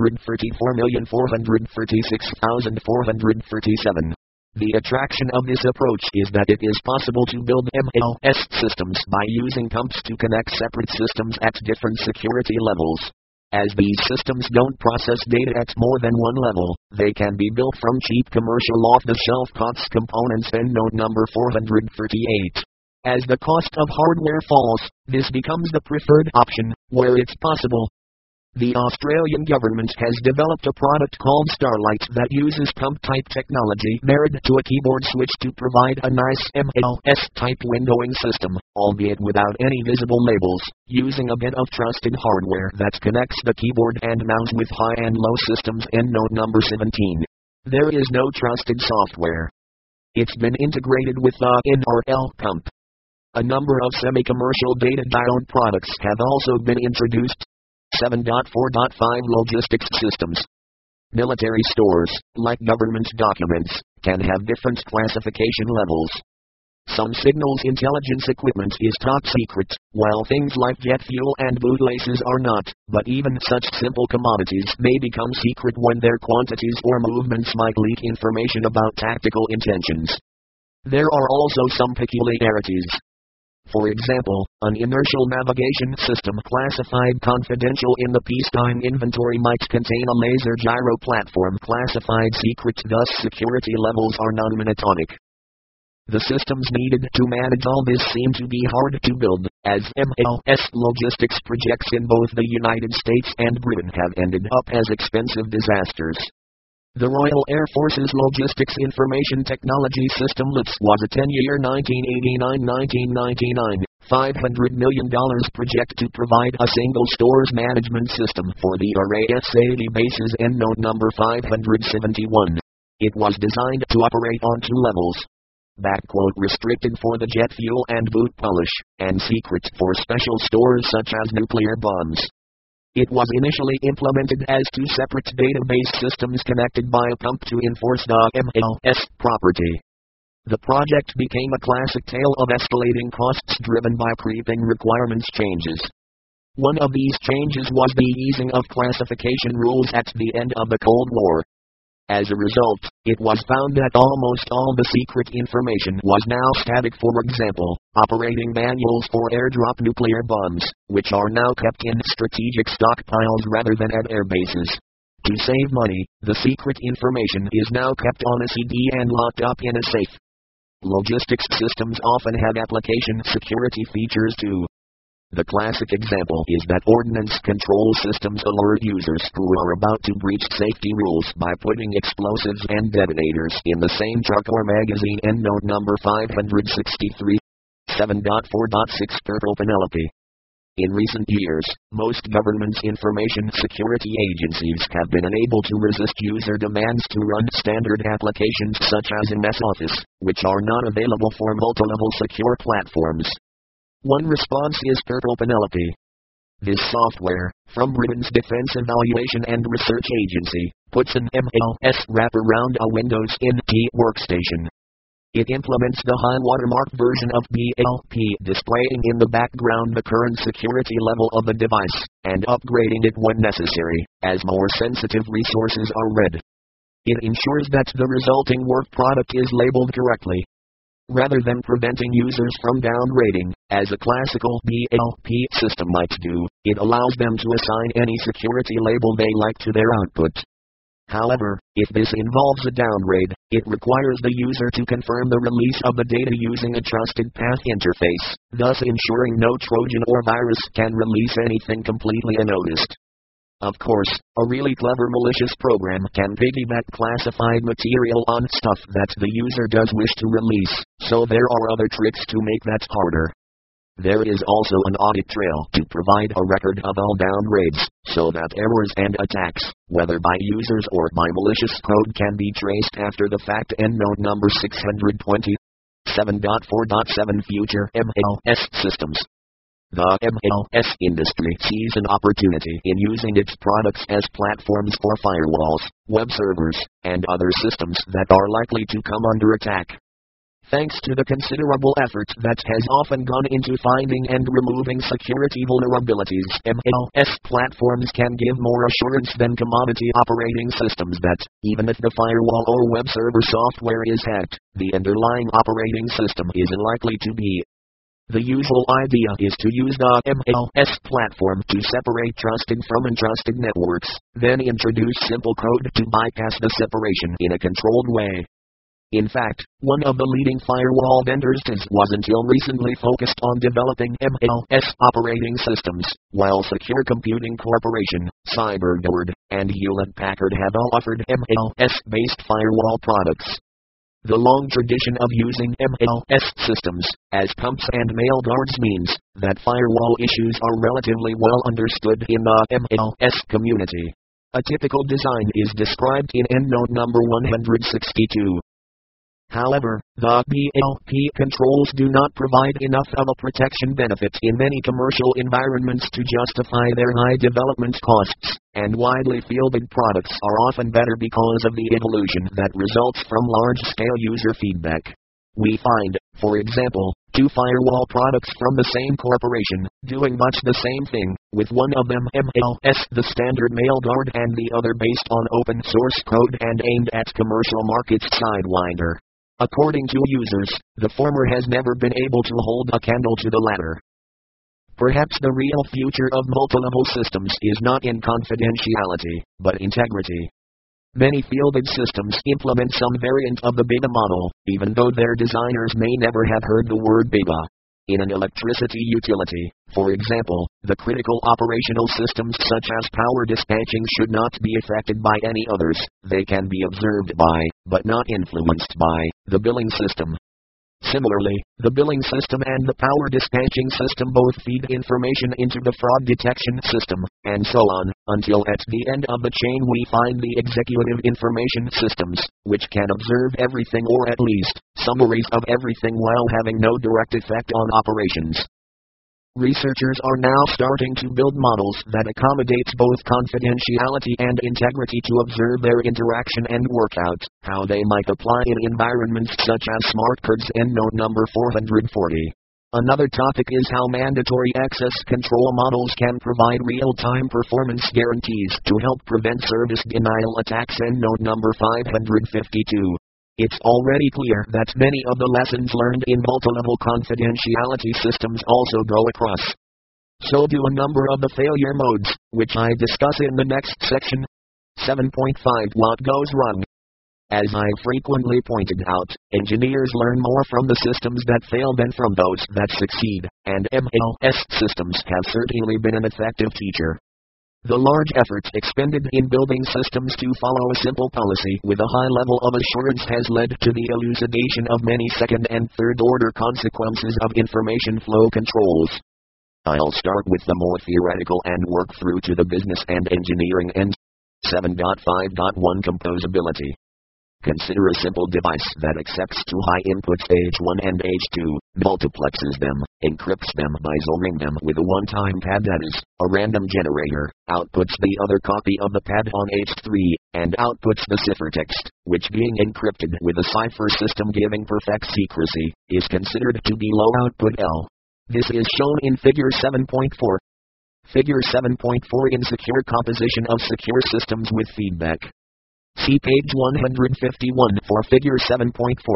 434,436,437. The attraction of this approach is that it is possible to build MLS systems by using pumps to connect separate systems at different security levels. As these systems don't process data at more than one level, they can be built from cheap commercial off-the-shelf COTS components. Endnote number 438. As the cost of hardware falls, this becomes the preferred option, where it's possible. The Australian government has developed a product called Starlight that uses pump-type technology married to a keyboard switch to provide a nice MLS-type windowing system, albeit without any visible labels, using a bit of trusted hardware that connects the keyboard and mouse with high and low systems. Endnote number 17. There is no trusted software. It's been integrated with the NRL pump. A number of semi-commercial data diode products have also been introduced. 7.4.5 Logistics systems. Military stores, like government documents, can have different classification levels. Some signals intelligence equipment is top secret, while things like jet fuel and bootlaces are not, but even such simple commodities may become secret when their quantities or movements might leak information about tactical intentions. There are also some peculiarities. For example, an inertial navigation system classified confidential in the peacetime inventory might contain a laser gyro platform classified secret, thus security levels are non-monotonic. The systems needed to manage all this seem to be hard to build, as MLS logistics projects in both the United States and Britain have ended up as expensive disasters. The Royal Air Force's Logistics Information Technology System LITS was a 10-year 1989-1999, $500 million project to provide a single stores management system for the RAF-80 bases. Endnote number 571. It was designed to operate on two levels. Restricted for the jet fuel and boot polish, and secret for special stores such as nuclear bombs. It was initially implemented as two separate database systems connected by a pump to enforce the MLS property. The project became a classic tale of escalating costs driven by creeping requirements changes. One of these changes was the easing of classification rules at the end of the Cold War. As a result, it was found that almost all the secret information was now static. For example, operating manuals for airdrop nuclear bombs, which are now kept in strategic stockpiles rather than at air bases. To save money, the secret information is now kept on a CD and locked up in a safe. Logistics systems often have application security features too. The classic example is that ordnance control systems alert users who are about to breach safety rules by putting explosives and detonators in the same truck or magazine. Endnote number 563. 7.4.6 Purple Penelope. In recent years, most government's information security agencies have been unable to resist user demands to run standard applications such as MS Office, which are not available for multi-level secure platforms. One response is Purple Penelope. This software, from Britain's Defense Evaluation and Research Agency, puts an MLS wrap around a Windows NT workstation. It implements the high watermark version of BLP, displaying in the background the current security level of the device, and upgrading it when necessary, as more sensitive resources are read. It ensures that the resulting work product is labeled correctly, rather than preventing users from downgrading, as a classical BLP system might do. It allows them to assign any security label they like to their output. However, if this involves a downgrade, it requires the user to confirm the release of the data using a trusted path interface, thus ensuring no Trojan or virus can release anything completely unnoticed. Of course, a really clever malicious program can piggyback classified material on stuff that the user does wish to release, so there are other tricks to make that harder. There is also an audit trail to provide a record of all downgrades, so that errors and attacks, whether by users or by malicious code, can be traced after the fact. Endnote number 620. 7.4.7 Future MLS systems. The MLS industry sees an opportunity in using its products as platforms for firewalls, web servers, and other systems that are likely to come under attack. Thanks to the considerable effort that has often gone into finding and removing security vulnerabilities, MLS platforms can give more assurance than commodity operating systems that, even if the firewall or web server software is hacked, the underlying operating system is unlikely to be. The usual idea is to use the MLS platform to separate trusted from untrusted networks, then introduce simple code to bypass the separation in a controlled way. In fact, one of the leading firewall vendors was until recently focused on developing MLS operating systems, while Secure Computing Corporation, CyberGuard, and Hewlett-Packard have all offered MLS-based firewall products. The long tradition of using MLS systems as pumps and mail guards means that firewall issues are relatively well understood in the MLS community. A typical design is described in EndNote number 162. However, the DLP controls do not provide enough of a protection benefit in many commercial environments to justify their high development costs, and widely fielded products are often better because of the evolution that results from large-scale user feedback. We find, for example, two firewall products from the same corporation, doing much the same thing, with one of them MLS, the standard MailGuard, and the other based on open source code and aimed at commercial markets, Sidewinder. According to users, the former has never been able to hold a candle to the latter. Perhaps the real future of multilevel systems is not in confidentiality, but integrity. Many fielded systems implement some variant of the BIGA model, even though their designers may never have heard the word BIGA. In an electricity utility, for example, the critical operational systems such as power dispatching should not be affected by any others. They can be observed by, but not influenced by, the billing system. Similarly, the billing system and the power dispatching system both feed information into the fraud detection system, and so on, until at the end of the chain we find the executive information systems, which can observe everything or at least summaries of everything while having no direct effect on operations. Researchers are now starting to build models that accommodate both confidentiality and integrity to observe their interaction and work out how they might apply in environments such as smart cards. EndNote number 440. Another topic is how mandatory access control models can provide real-time performance guarantees to help prevent service denial attacks. EndNote number 552. It's already clear that many of the lessons learned in multilevel confidentiality systems also go across. So do a number of the failure modes, which I discuss in the next section. 7.5 What goes wrong? As I frequently pointed out, engineers learn more from the systems that fail than from those that succeed, and MLS systems have certainly been an effective teacher. The large effort expended in building systems to follow a simple policy with a high level of assurance has led to the elucidation of many second and third order consequences of information flow controls. I'll start with the more theoretical and work through to the business and engineering end. 7.5.1 Composability. Consider a simple device that accepts two high inputs H1 and H2, multiplexes them, encrypts them by zoning them with a one-time pad that is, a random generator, outputs the other copy of the pad on H3, and outputs the ciphertext, which being encrypted with a cipher system giving perfect secrecy, is considered to be low output L. This is shown in Figure 7.4. Figure 7.4 in Secure Composition of Secure Systems with Feedback. See page 151 for Figure 7.4.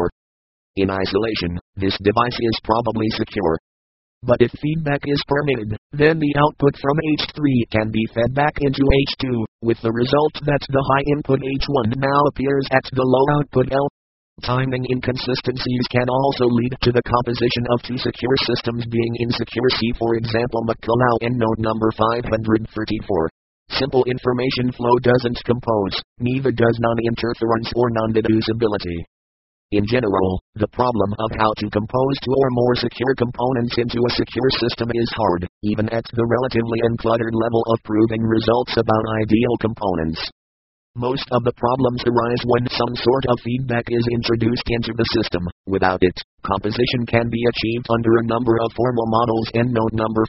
In isolation, this device is probably secure. But if feedback is permitted, then the output from H3 can be fed back into H2, with the result that the high input H1 now appears at the low output L. Timing inconsistencies can also lead to the composition of two secure systems being insecure. See for example McCullough EndNote number 534. Simple information flow doesn't compose, neither does non-interference or non-deducibility. In general, the problem of how to compose two or more secure components into a secure system is hard, even at the relatively uncluttered level of proving results about ideal components. Most of the problems arise when some sort of feedback is introduced into the system, Without it, composition can be achieved under a number of formal models. Endnote number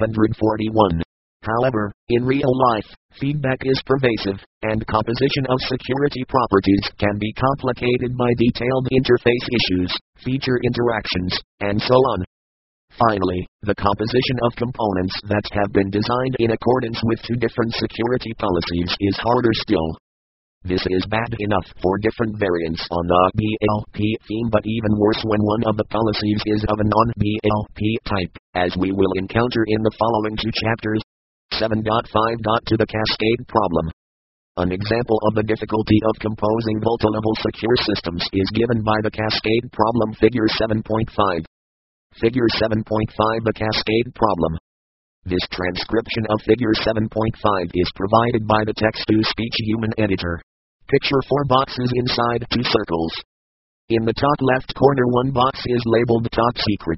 541. However, in real life, feedback is pervasive, and composition of security properties can be complicated by detailed interface issues, feature interactions, and so on. Finally, the composition of components that have been designed in accordance with two different security policies is harder still. This is bad enough for different variants on the DLP theme, but even worse when one of the policies is of a non-DLP type, as we will encounter in the following two chapters. 7.5. To the cascade problem. An example of the difficulty of composing multi-level secure systems is given by the cascade problem, figure 7.5. Figure 7.5. The cascade problem. This transcription of figure 7.5 is provided by the text-to-speech human editor. Picture 4 boxes inside 2 circles. In the top left corner, one box is labeled top secret.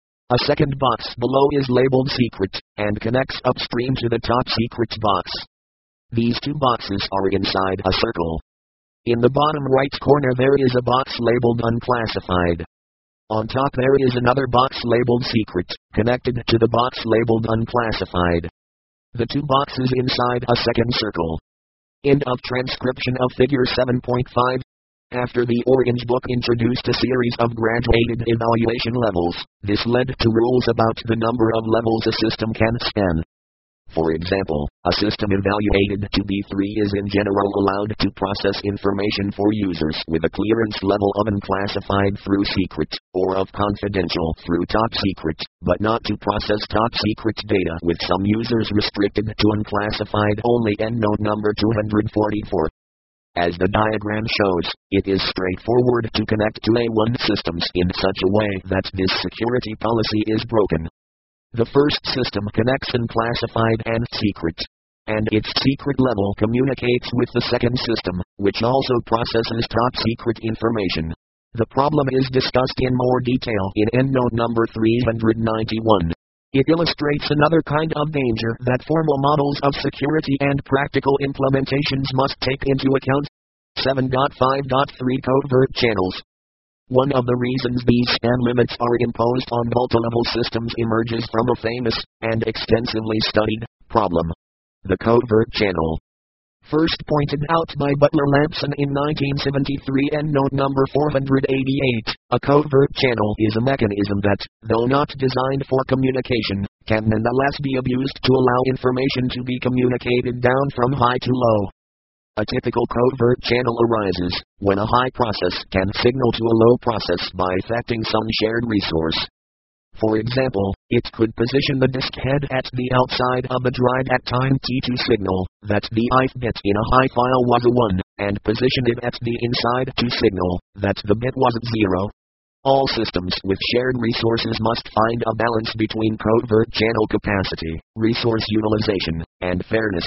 A second box below is labeled secret, and connects upstream to the top secret box. These 2 boxes are inside a circle. In the bottom right corner there is a box labeled unclassified. On top there is another box labeled secret, connected to the box labeled unclassified. The 2 boxes inside a second circle. End of transcription of figure 7.5. After the Orange Book introduced a series of graduated evaluation levels, this led to rules about the number of levels a system can span. For example, a system evaluated to be 3 is in general allowed to process information for users with a clearance level of unclassified through secret, or of confidential through top secret, but not to process top secret data with some users restricted to unclassified only. Endnote number 244. As the diagram shows, it is straightforward to connect to A1 systems in such a way that this security policy is broken. The first system connects unclassified and secret, and its secret level communicates with the second system, which also processes top secret information. The problem is discussed in more detail in endnote number 391. It illustrates another kind of danger that formal models of security and practical implementations must take into account. 7.5.3 Covert channels. One of the reasons these span limits are imposed on multi-level systems emerges from a famous, and extensively studied, problem. The covert channel. First pointed out by Butler-Lampson in 1973, endnote number 488, a covert channel is a mechanism that, though not designed for communication, can nonetheless be abused to allow information to be communicated down from high to low. A typical covert channel arises when a high process can signal to a low process by affecting some shared resource. For example, it could position the disk head at the outside of the drive at time t to signal that the ith bit in a high file was a 1, and position it at the inside to signal that the bit was 0. All systems with shared resources must find a balance between covert channel capacity, resource utilization, and fairness.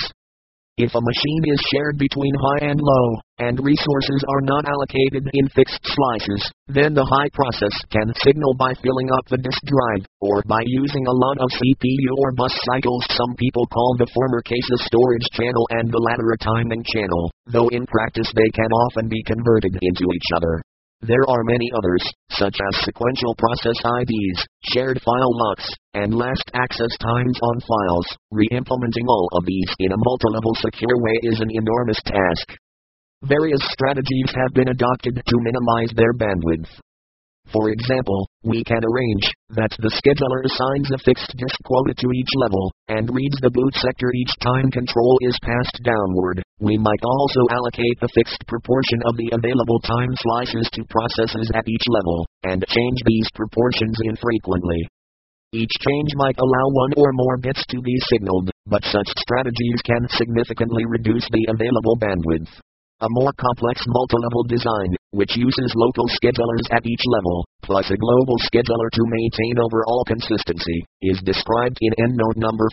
If a machine is shared between high and low, and resources are not allocated in fixed slices, then the high process can signal by filling up the disk drive, or by using a lot of CPU or bus cycles. Some people call the former case a storage channel and the latter a timing channel, though in practice they can often be converted into each other. There are many others, such as sequential process IDs, shared file locks, and last access times on files. Re-implementing all of these in a multi-level secure way is an enormous task. Various strategies have been adopted to minimize their bandwidth. For example, we can arrange that the scheduler assigns a fixed disk quota to each level, and reads the boot sector each time control is passed downward. We might also allocate the fixed proportion of the available time slices to processes at each level, and change these proportions infrequently. Each change might allow one or more bits to be signaled, but such strategies can significantly reduce the available bandwidth. A more complex multi-level design, which uses local schedulers at each level, plus a global scheduler to maintain overall consistency, is described in endnote number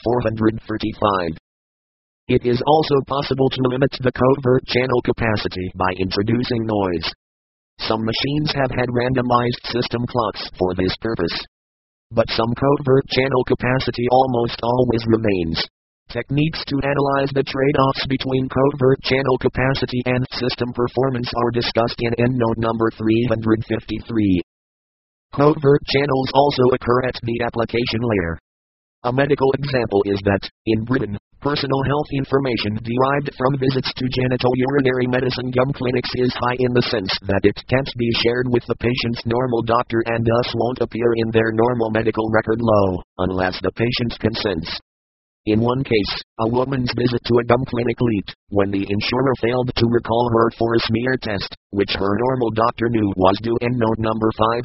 435. It is also possible to limit the covert channel capacity by introducing noise. Some machines have had randomized system clocks for this purpose. But some covert channel capacity almost always remains. Techniques to analyze the trade-offs between covert channel capacity and system performance are discussed in endnote number 353. Covert channels also occur at the application layer. A medical example is that, in Britain, personal health information derived from visits to genitourinary medicine gum clinics is high in the sense that it can't be shared with the patient's normal doctor and thus won't appear in their normal medical record low, unless the patient consents. In one case, a woman's visit to a gum clinic leaked when the insurer failed to recall her for a smear test, which her normal doctor knew was due EndNote number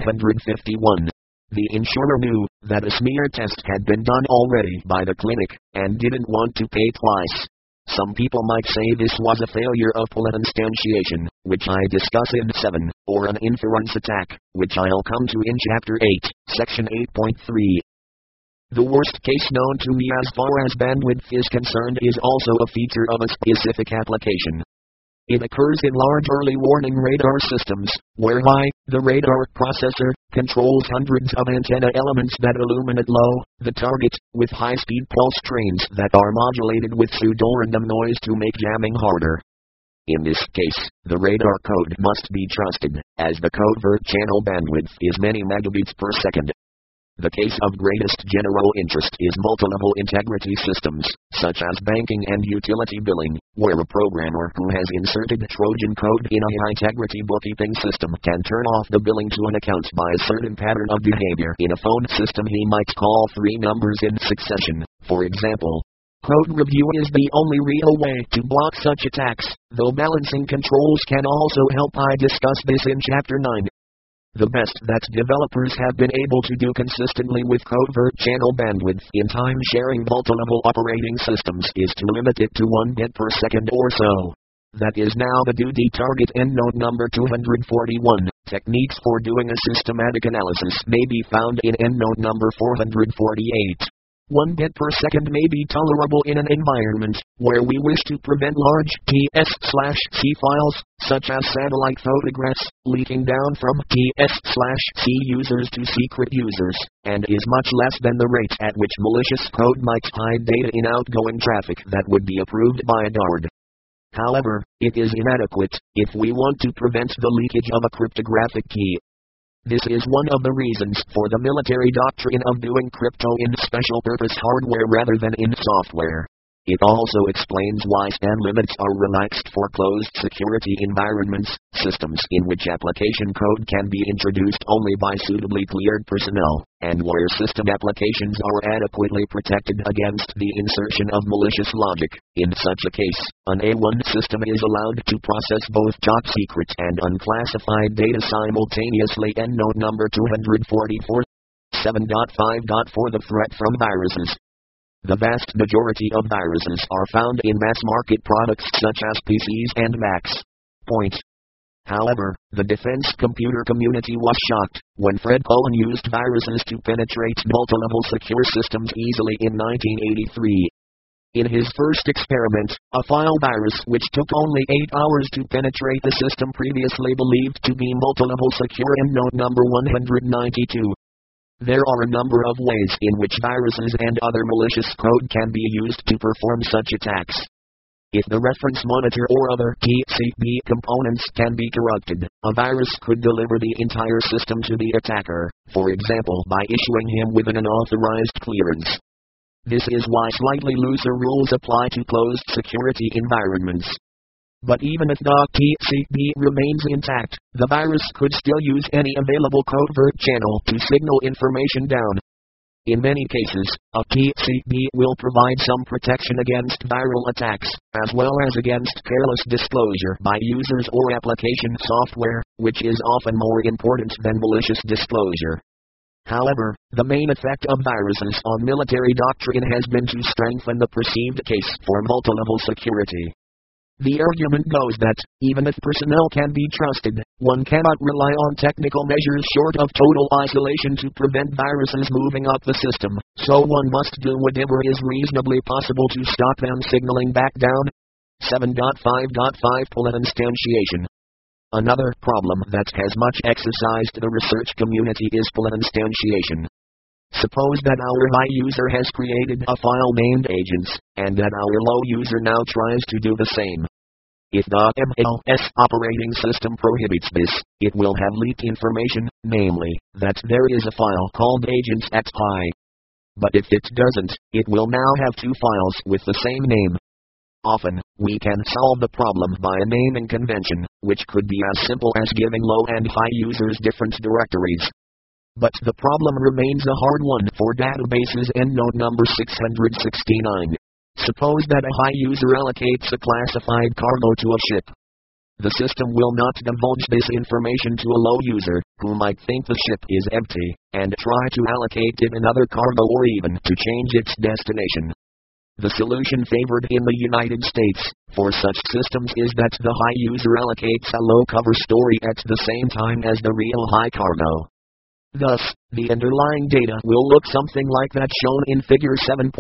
551. The insurer knew that a smear test had been done already by the clinic, and didn't want to pay twice. Some people might say this was a failure of polyinstantiation, which I discuss in 7, or an inference attack, which I'll come to in Chapter 8, Section 8.3. The worst case known to me as far as bandwidth is concerned is also a feature of a specific application. It occurs in large early warning radar systems, whereby the radar processor controls hundreds of antenna elements that illuminate the target, with high-speed pulse trains that are modulated with pseudo-random noise to make jamming harder. In this case, the radar code must be trusted, as the covert channel bandwidth is many megabits per second. The case of greatest general interest is multilevel integrity systems, such as banking and utility billing, where a programmer who has inserted Trojan code in a high-integrity bookkeeping system can turn off the billing to an account by a certain pattern of behavior. In a phone system he might call 3 numbers in succession, for example. Code review is the only real way to block such attacks, though balancing controls can also help. I discuss this in Chapter 9. The best that developers have been able to do consistently with covert channel bandwidth in time-sharing multilevel operating systems is to limit it to 1 bit per second or so. That is now the duty target EndNote number 241. Techniques for doing a systematic analysis may be found in EndNote number 448. 1 bit per second may be tolerable in an environment where we wish to prevent large TS/C files, such as satellite photographs, leaking down from TS/C users to secret users, and is much less than the rate at which malicious code might hide data in outgoing traffic that would be approved by a guard. However, it is inadequate if we want to prevent the leakage of a cryptographic key. This is one of the reasons for the military doctrine of doing crypto in special-purpose hardware rather than in software. It also explains why span limits are relaxed for closed security environments, systems in which application code can be introduced only by suitably cleared personnel, and where system applications are adequately protected against the insertion of malicious logic. In such a case, an A1 system is allowed to process both top-secret and unclassified data simultaneously. EndNote number 244. 7.5. For the threat from viruses. The vast majority of viruses are found in mass-market products such as PCs and Macs. However, the defense computer community was shocked when Fred Cohen used viruses to penetrate multilevel secure systems easily in 1983. In his first experiment, a file virus which took only 8 hours to penetrate the system previously believed to be multilevel secure. EndNote number 192. There are a number of ways in which viruses and other malicious code can be used to perform such attacks. If the reference monitor or other TCP components can be corrupted, a virus could deliver the entire system to the attacker, for example by issuing him with an unauthorized clearance. This is why slightly looser rules apply to closed security environments. But even if the TCP remains intact, the virus could still use any available covert channel to signal information down. In many cases, a TCP will provide some protection against viral attacks, as well as against careless disclosure by users or application software, which is often more important than malicious disclosure. However, the main effect of viruses on military doctrine has been to strengthen the perceived case for multilevel security. The argument goes that, even if personnel can be trusted, one cannot rely on technical measures short of total isolation to prevent viruses moving up the system, so one must do whatever is reasonably possible to stop them signaling back down. 7.5.5 Polyinstantiation. Another problem that has much exercised the research community is polyinstantiation. Suppose that our high user has created a file named agents, and that our low user now tries to do the same. If the MLS operating system prohibits this, it will have leaked information, namely, that there is a file called agents.py. But if it doesn't, it will now have two files with the same name. Often, we can solve the problem by a naming convention, which could be as simple as giving low and high users different directories. But the problem remains a hard one for databases. EndNote number 669. Suppose that a high user allocates a classified cargo to a ship. The system will not divulge this information to a low user, who might think the ship is empty, and try to allocate it another cargo or even to change its destination. The solution favored in the United States for such systems is that the high user allocates a low cover story at the same time as the real high cargo. Thus, the underlying data will look something like that shown in Figure 7.6.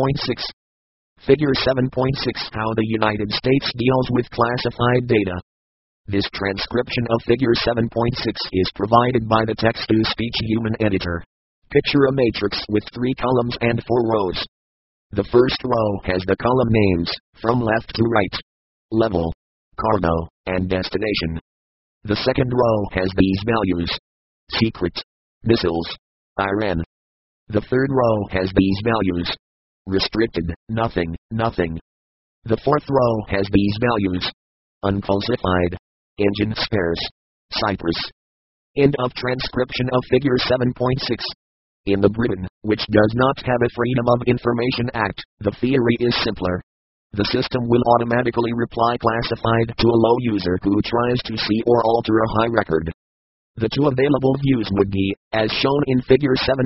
Figure 7.6. How the United States deals with classified data. This transcription of Figure 7.6 is provided by the text-to-speech human editor. Picture a matrix with 3 columns and 4 rows. The first row has the column names, from left to right: level, cargo, and destination. The second row has these values: secret, missiles, Iran. The third row has these values: restricted, nothing, nothing. The fourth row has these values: unclassified, engine spares, Cyprus. End of transcription of Figure 7.6. In the Britain, which does not have a Freedom of Information Act, the theory is simpler. The system will automatically reply classified to a low user who tries to see or alter a high record. The two available views would be, as shown in Figure 7.7.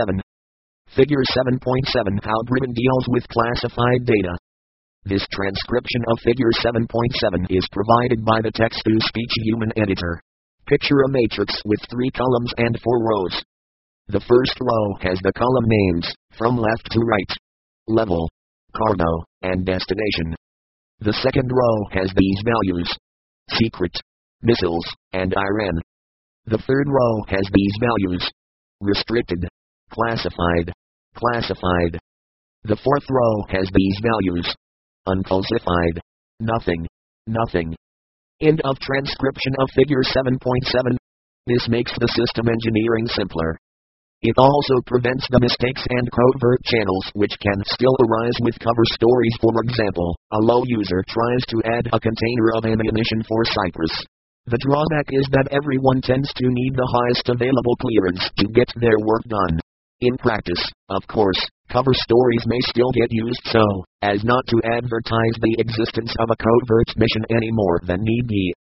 Figure 7.7. How Britain deals with classified data. This transcription of Figure 7.7 is provided by the text-to-speech human editor. Picture a matrix with 3 columns and 4 rows. The first row has the column names, from left to right: level, cargo, and destination. The second row has these values: secret, missiles, and Iran. The third row has these values: restricted, classified, classified. The fourth row has these values: unclassified, nothing, nothing. End of transcription of Figure 7.7. This makes the system engineering simpler. It also prevents the mistakes and covert channels which can still arise with cover stories. For example, a low user tries to add a container of ammunition for Cyprus. The drawback is that everyone tends to need the highest available clearance to get their work done. In practice, of course, cover stories may still get used so as not to advertise the existence of a covert mission any more than need be.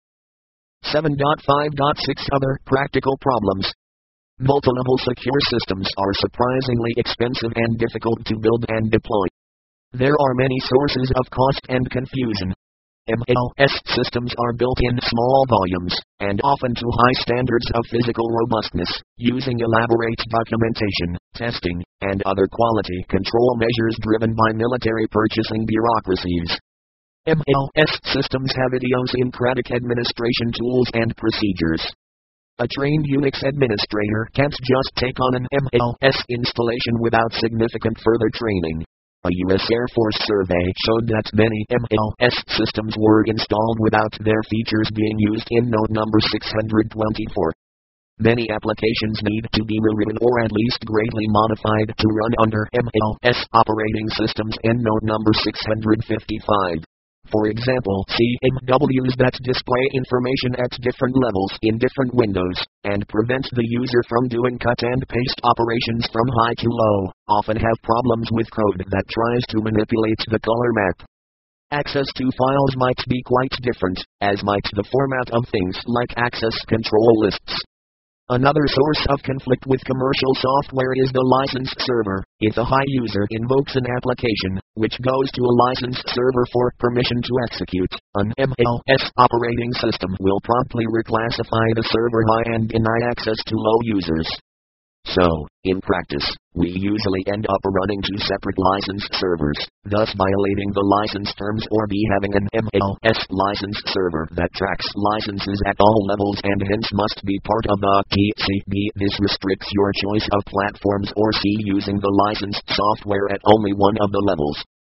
7.5.6 Other practical problems. Multi-level secure systems are surprisingly expensive and difficult to build and deploy. There are many sources of cost and confusion. MLS systems are built in small volumes, and often to high standards of physical robustness, using elaborate documentation, testing, and other quality control measures driven by military purchasing bureaucracies. MLS systems have idiosyncratic administration tools and procedures. A trained Unix administrator can't just take on an MLS installation without significant further training. A U.S. Air Force survey showed that many MLS systems were installed without their features being used. EndNote number 624. Many applications need to be rewritten or at least greatly modified to run under MLS operating systems. EndNote number 655. For example, CMWs that display information at different levels in different windows, and prevent the user from doing cut and paste operations from high to low, often have problems with code that tries to manipulate the color map. Access to files might be quite different, as might the format of things like access control lists. Another source of conflict with commercial software is the license server. If a high user invokes an application, which goes to a license server for permission to execute, an MLS operating system will promptly reclassify the server high and deny access to low users. So, in practice, we usually end up running 2 separate license servers, thus violating the license terms, or having an MLS license server that tracks licenses at all levels and hence must be part of the TCP. This restricts your choice of platforms or using the licensed software at only one of the levels.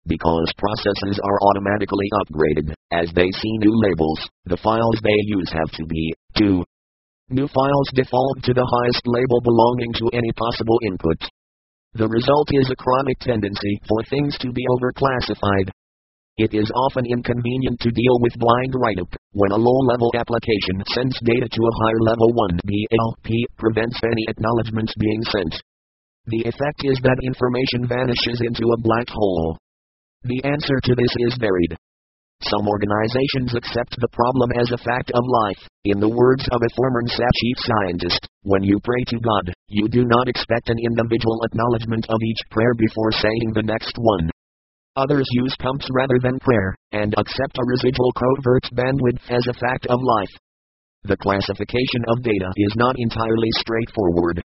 because processes are automatically upgraded as they see new labels. The files they use have to be 2. New files default to the highest label belonging to any possible input. The result is a chronic tendency for things to be overclassified. It is often inconvenient to deal with blind write-up when a low-level application sends data to a higher-level one. DLP prevents any acknowledgments being sent. The effect is that information vanishes into a black hole. The answer to this is varied. Some organizations accept the problem as a fact of life. In the words of a former NASA chief scientist, when you pray to God, you do not expect an individual acknowledgement of each prayer before saying the next one. Others use pumps rather than prayer, and accept a residual covert bandwidth as a fact of life. The classification of data is not entirely straightforward.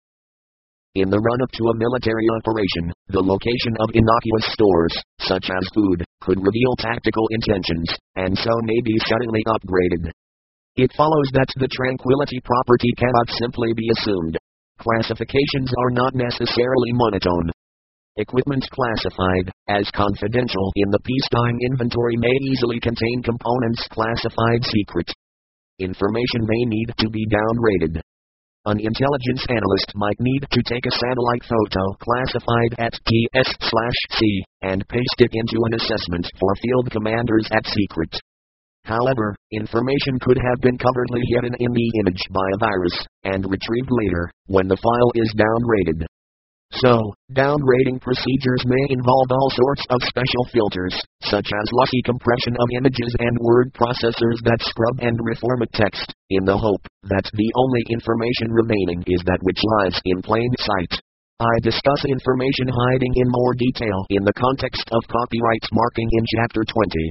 In the run-up to a military operation, the location of innocuous stores, such as food, could reveal tactical intentions, and so may be suddenly upgraded. It follows that the tranquility property cannot simply be assumed. Classifications are not necessarily monotone. Equipment classified as confidential in the peacetime inventory may easily contain components classified secret. Information may need to be downgraded. An intelligence analyst might need to take a satellite photo classified at TS/C and paste it into an assessment for field commanders at secret. However, information could have been covertly hidden in the image by a virus and retrieved later when the file is downgraded. So, downgrading procedures may involve all sorts of special filters, such as lossy compression of images and word processors that scrub and reformat text, in the hope that the only information remaining is that which lies in plain sight. I discuss information hiding in more detail in the context of copyright marking in Chapter 20.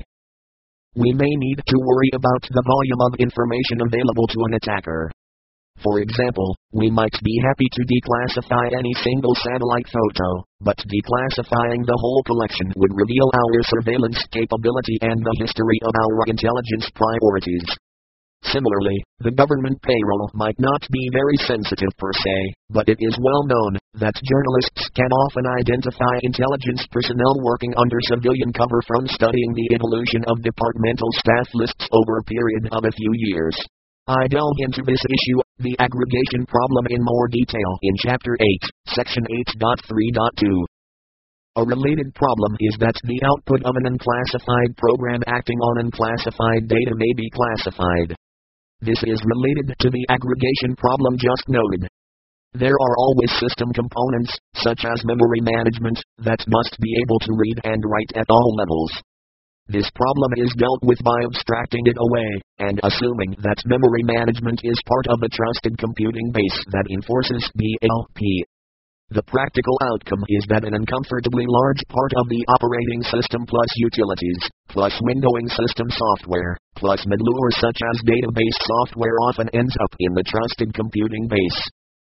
We may need to worry about the volume of information available to an attacker. For example, we might be happy to declassify any single satellite photo, but declassifying the whole collection would reveal our surveillance capability and the history of our intelligence priorities. Similarly, the government payroll might not be very sensitive per se, but it is well known that journalists can often identify intelligence personnel working under civilian cover from studying the evolution of departmental staff lists over a period of a few years. I delve into this issue, the aggregation problem, in more detail in Chapter 8, Section 8.3.2. A related problem is that the output of an unclassified program acting on unclassified data may be classified. This is related to the aggregation problem just noted. There are always system components, such as memory management, that must be able to read and write at all levels. This problem is dealt with by abstracting it away, and assuming that memory management is part of a trusted computing base that enforces DLP. The practical outcome is that an uncomfortably large part of the operating system plus utilities, plus windowing system software, plus middleware such as database software often ends up in the trusted computing base.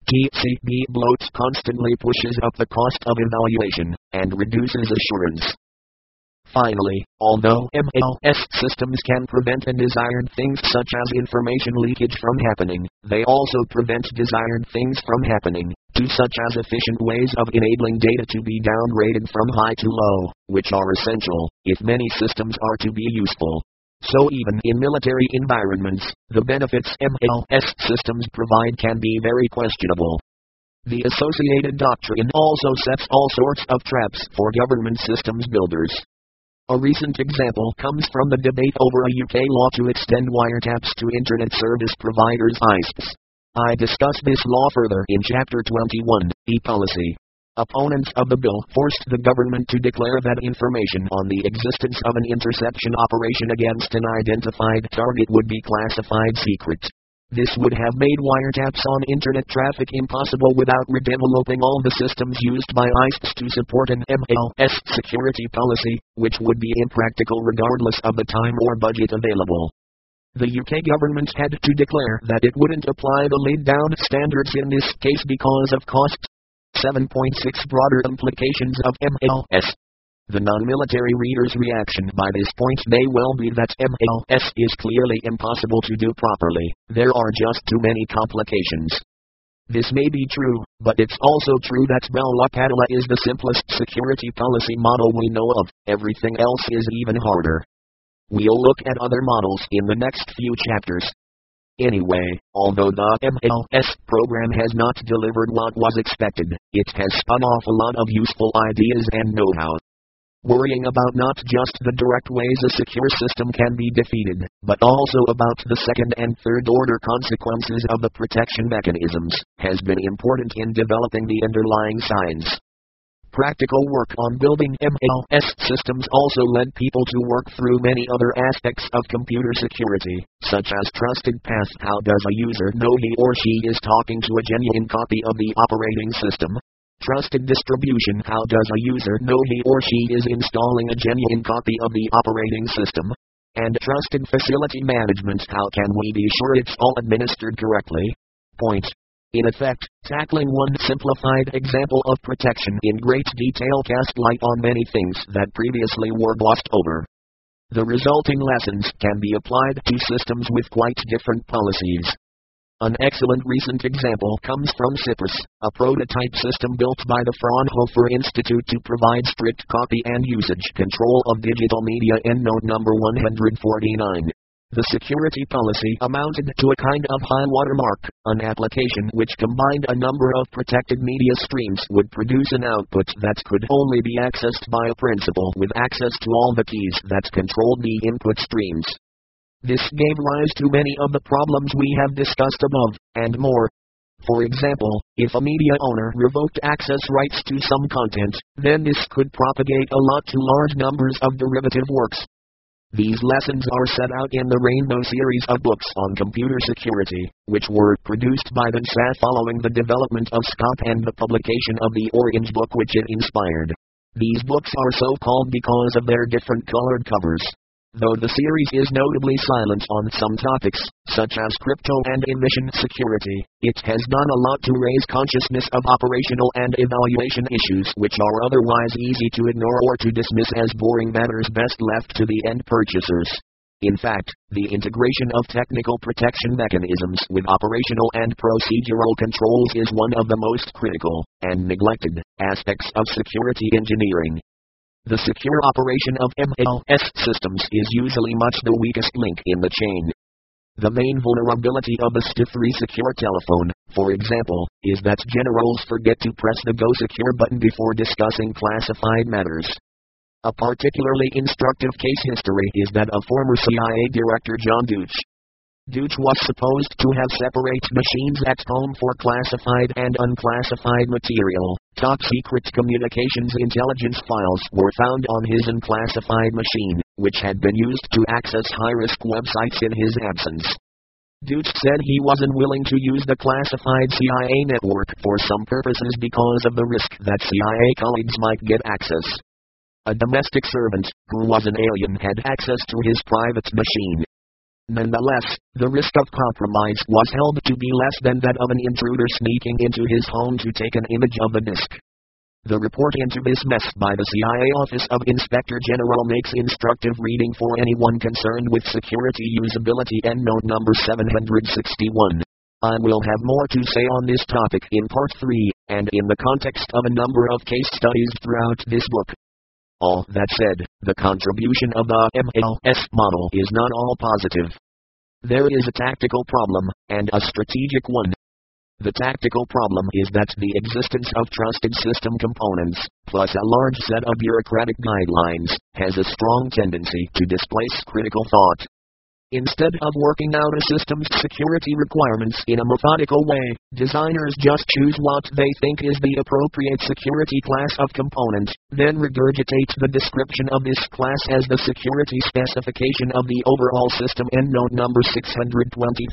TCP bloat constantly pushes up the cost of evaluation, and reduces assurance. Finally, although MLS systems can prevent undesired things such as information leakage from happening, they also prevent desired things from happening, to such as efficient ways of enabling data to be downgraded from high to low, which are essential, if many systems are to be useful. So even in military environments, the benefits MLS systems provide can be very questionable. The associated doctrine also sets all sorts of traps for government systems builders. A recent example comes from the debate over a UK law to extend wiretaps to Internet Service Providers (ISPs). I discuss this law further in Chapter 21, E-Policy. Opponents of the bill forced the government to declare that information on the existence of an interception operation against an identified target would be classified secret. This would have made wiretaps on Internet traffic impossible without redeveloping all the systems used by ISPs to support an MLS security policy, which would be impractical regardless of the time or budget available. The UK government had to declare that it wouldn't apply the laid-down standards in this case because of cost. 7.6 Broader implications of MLS. The non-military reader's reaction by this point may well be that MLS is clearly impossible to do properly. There are just too many complications. This may be true, but it's also true that Bala Padala is the simplest security policy model we know of. Everything else is even harder. We'll look at other models in the next few chapters. Anyway, although the MLS program has not delivered what was expected, it has spun off a lot of useful ideas and know-how. Worrying about not just the direct ways a secure system can be defeated, but also about the second and third order consequences of the protection mechanisms, has been important in developing the underlying science. Practical work on building MLS systems also led people to work through many other aspects of computer security, such as trusted path. How does a user know he or she is talking to a genuine copy of the operating system? Trusted distribution. How does a user know he or she is installing a genuine copy of the operating system? And trusted facility management. How can we be sure it's all administered correctly? Point. In effect, tackling one simplified example of protection in great detail cast light on many things that previously were glossed over. The resulting lessons can be applied to systems with quite different policies. An excellent recent example comes from Cyprus, a prototype system built by the Fraunhofer Institute to provide strict copy and usage control of digital media. Endnote number 149. The security policy amounted to a kind of high watermark. An application which combined a number of protected media streams would produce an output that could only be accessed by a principal with access to all the keys that controlled the input streams. This gave rise to many of the problems we have discussed above, and more. For example, if a media owner revoked access rights to some content, then this could propagate a lot to large numbers of derivative works. These lessons are set out in the Rainbow series of books on computer security, which were produced by the NSA following the development of SCOP and the publication of the Orange Book which it inspired. These books are so called because of their different colored covers. Though the series is notably silent on some topics, such as crypto and emission security, it has done a lot to raise consciousness of operational and evaluation issues which are otherwise easy to ignore or to dismiss as boring matters best left to the end purchasers. In fact, the integration of technical protection mechanisms with operational and procedural controls is one of the most critical, and neglected, aspects of security engineering. The secure operation of MLS systems is usually much the weakest link in the chain. The main vulnerability of the STIF-3 secure telephone, for example, is that generals forget to press the Go Secure button before discussing classified matters. A particularly instructive case history is that of former CIA Director John Deutch. Deutch was supposed to have separate machines at home for classified and unclassified material. Top secret communications intelligence files were found on his unclassified machine, which had been used to access high-risk websites in his absence. Deutch said he wasn't willing to use the classified CIA network for some purposes because of the risk that CIA colleagues might get access. A domestic servant, who was an alien, had access to his private machine. Nonetheless, the risk of compromise was held to be less than that of an intruder sneaking into his home to take an image of the disk. The report into this mess by the CIA Office of Inspector General makes instructive reading for anyone concerned with security usability. Endnote number 761. I will have more to say on this topic in part 3, and in the context of a number of case studies throughout this book. All that said, the contribution of the MLS model is not all positive. There is a tactical problem, and a strategic one. The tactical problem is that the existence of trusted system components, plus a large set of bureaucratic guidelines, has a strong tendency to displace critical thought. Instead of working out a system's security requirements in a methodical way, designers just choose what they think is the appropriate security class of component, then regurgitate the description of this class as the security specification of the overall system. Endnote number 624.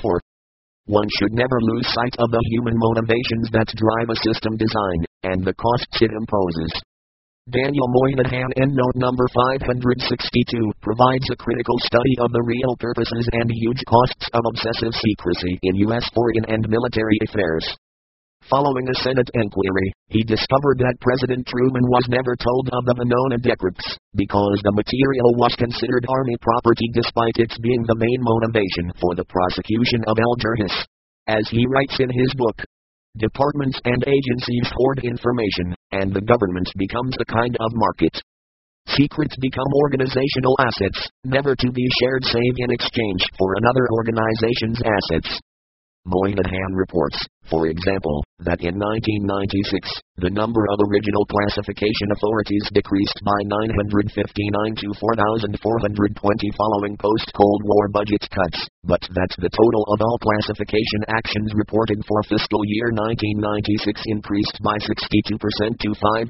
One should never lose sight of the human motivations that drive a system design, and the costs it imposes. Daniel Moynihan, endnote number 562, provides a critical study of the real purposes and huge costs of obsessive secrecy in U.S. foreign and military affairs. Following a Senate inquiry, he discovered that President Truman was never told of the Venona decrypts, because the material was considered Army property despite its being the main motivation for the prosecution of Al Jarhis. As he writes in his book, Departments and agencies hoard information, and the government becomes a kind of market. Secrets become organizational assets, never to be shared save in exchange for another organization's assets. Moynihan reports, for example, that in 1996, the number of original classification authorities decreased by 959 to 4,420 following post-Cold War budget cuts, but that the total of all classification actions reported for fiscal year 1996 increased by 62% to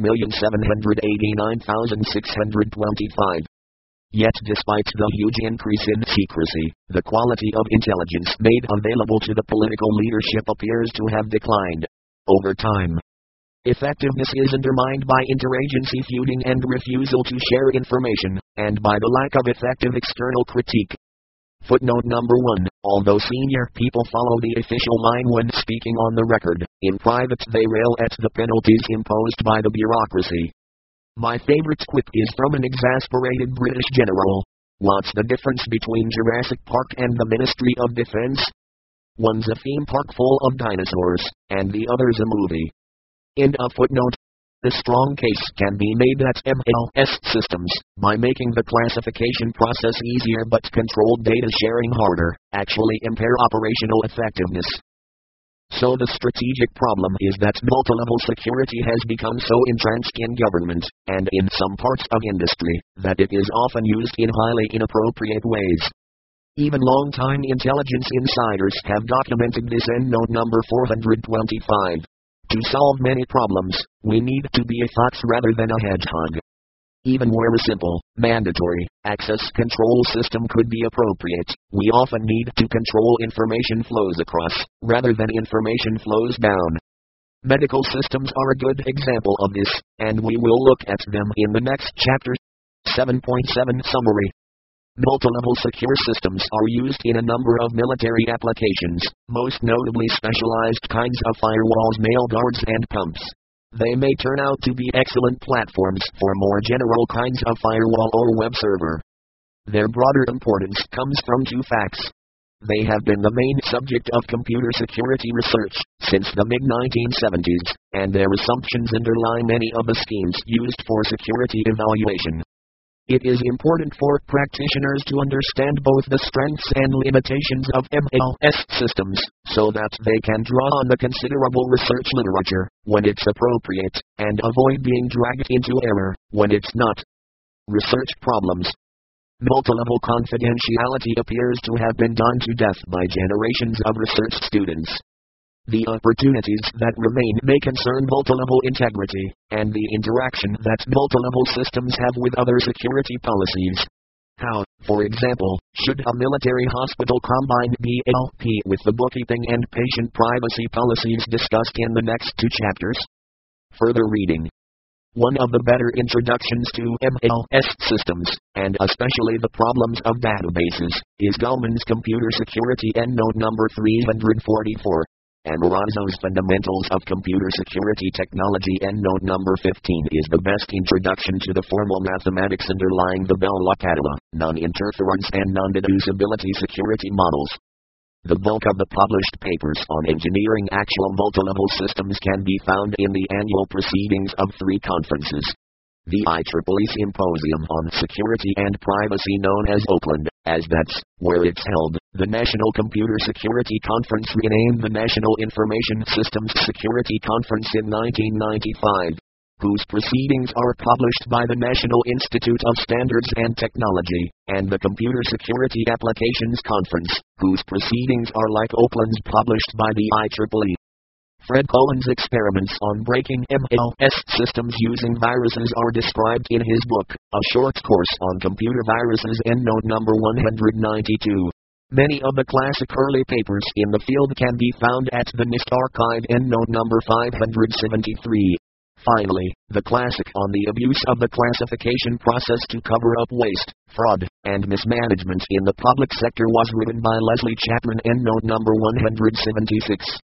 5,789,625. Yet despite the huge increase in secrecy, the quality of intelligence made available to the political leadership appears to have declined. Over time, effectiveness is undermined by interagency feuding and refusal to share information, and by the lack of effective external critique. Footnote number 1. Although senior people follow the official line when speaking on the record, in private they rail at the penalties imposed by the bureaucracy. My favorite quip is from an exasperated British general. What's the difference between Jurassic Park and the Ministry of Defense? One's a theme park full of dinosaurs, and the other's a movie. End of footnote. The strong case can be made that MLS systems, by making the classification process easier but controlled data sharing harder, actually impair operational effectiveness. So the strategic problem is that multilevel security has become so entrenched in government, and in some parts of industry, that it is often used in highly inappropriate ways. Even long-time intelligence insiders have documented this. Endnote number 425. To solve many problems, we need to be a fox rather than a hedgehog. Even where a simple, mandatory, access control system could be appropriate, we often need to control information flows across, rather than information flows down. Medical systems are a good example of this, and we will look at them in the next chapter. 7.7 Summary. Multilevel secure systems are used in a number of military applications, most notably specialized kinds of firewalls, mail guards and pumps. They may turn out to be excellent platforms for more general kinds of firewall or web server. Their broader importance comes from two facts. They have been the main subject of computer security research since the mid-1970s, and their assumptions underlie many of the schemes used for security evaluation. It is important for practitioners to understand both the strengths and limitations of MLS systems, so that they can draw on the considerable research literature, when it's appropriate, and avoid being dragged into error, when it's not. Research problems. Multilevel confidentiality appears to have been done to death by generations of research students. The opportunities that remain may concern multilevel integrity, and the interaction that multilevel systems have with other security policies. How, for example, should a military hospital combine DLP with the bookkeeping and patient privacy policies discussed in the next two chapters? Further reading. One of the better introductions to MLS systems, and especially the problems of databases, is Gulman's Computer Security. Endnote number 344. Amoroso's Fundamentals of Computer Security Technology. Endnote number 15 is the best introduction to the formal mathematics underlying the Bell-LaPadula, non-interference and non-deducibility security models. The bulk of the published papers on engineering actual multilevel systems can be found in the annual proceedings of 3 conferences. The IEEE Symposium on Security and Privacy, known as Oakland, ASDATS, where it's held, the National Computer Security Conference, renamed the National Information Systems Security Conference in 1995, whose proceedings are published by the National Institute of Standards and Technology, and the Computer Security Applications Conference, whose proceedings are like Oakland's, published by the IEEE. Fred Cullen's experiments on breaking MLS systems using viruses are described in his book, A Short Course on Computer Viruses. Endnote number 192. Many of the classic early papers in the field can be found at the NIST archive. Endnote number 573. Finally, the classic on the abuse of the classification process to cover up waste, fraud, and mismanagement in the public sector was written by Leslie Chapman. Endnote number 176.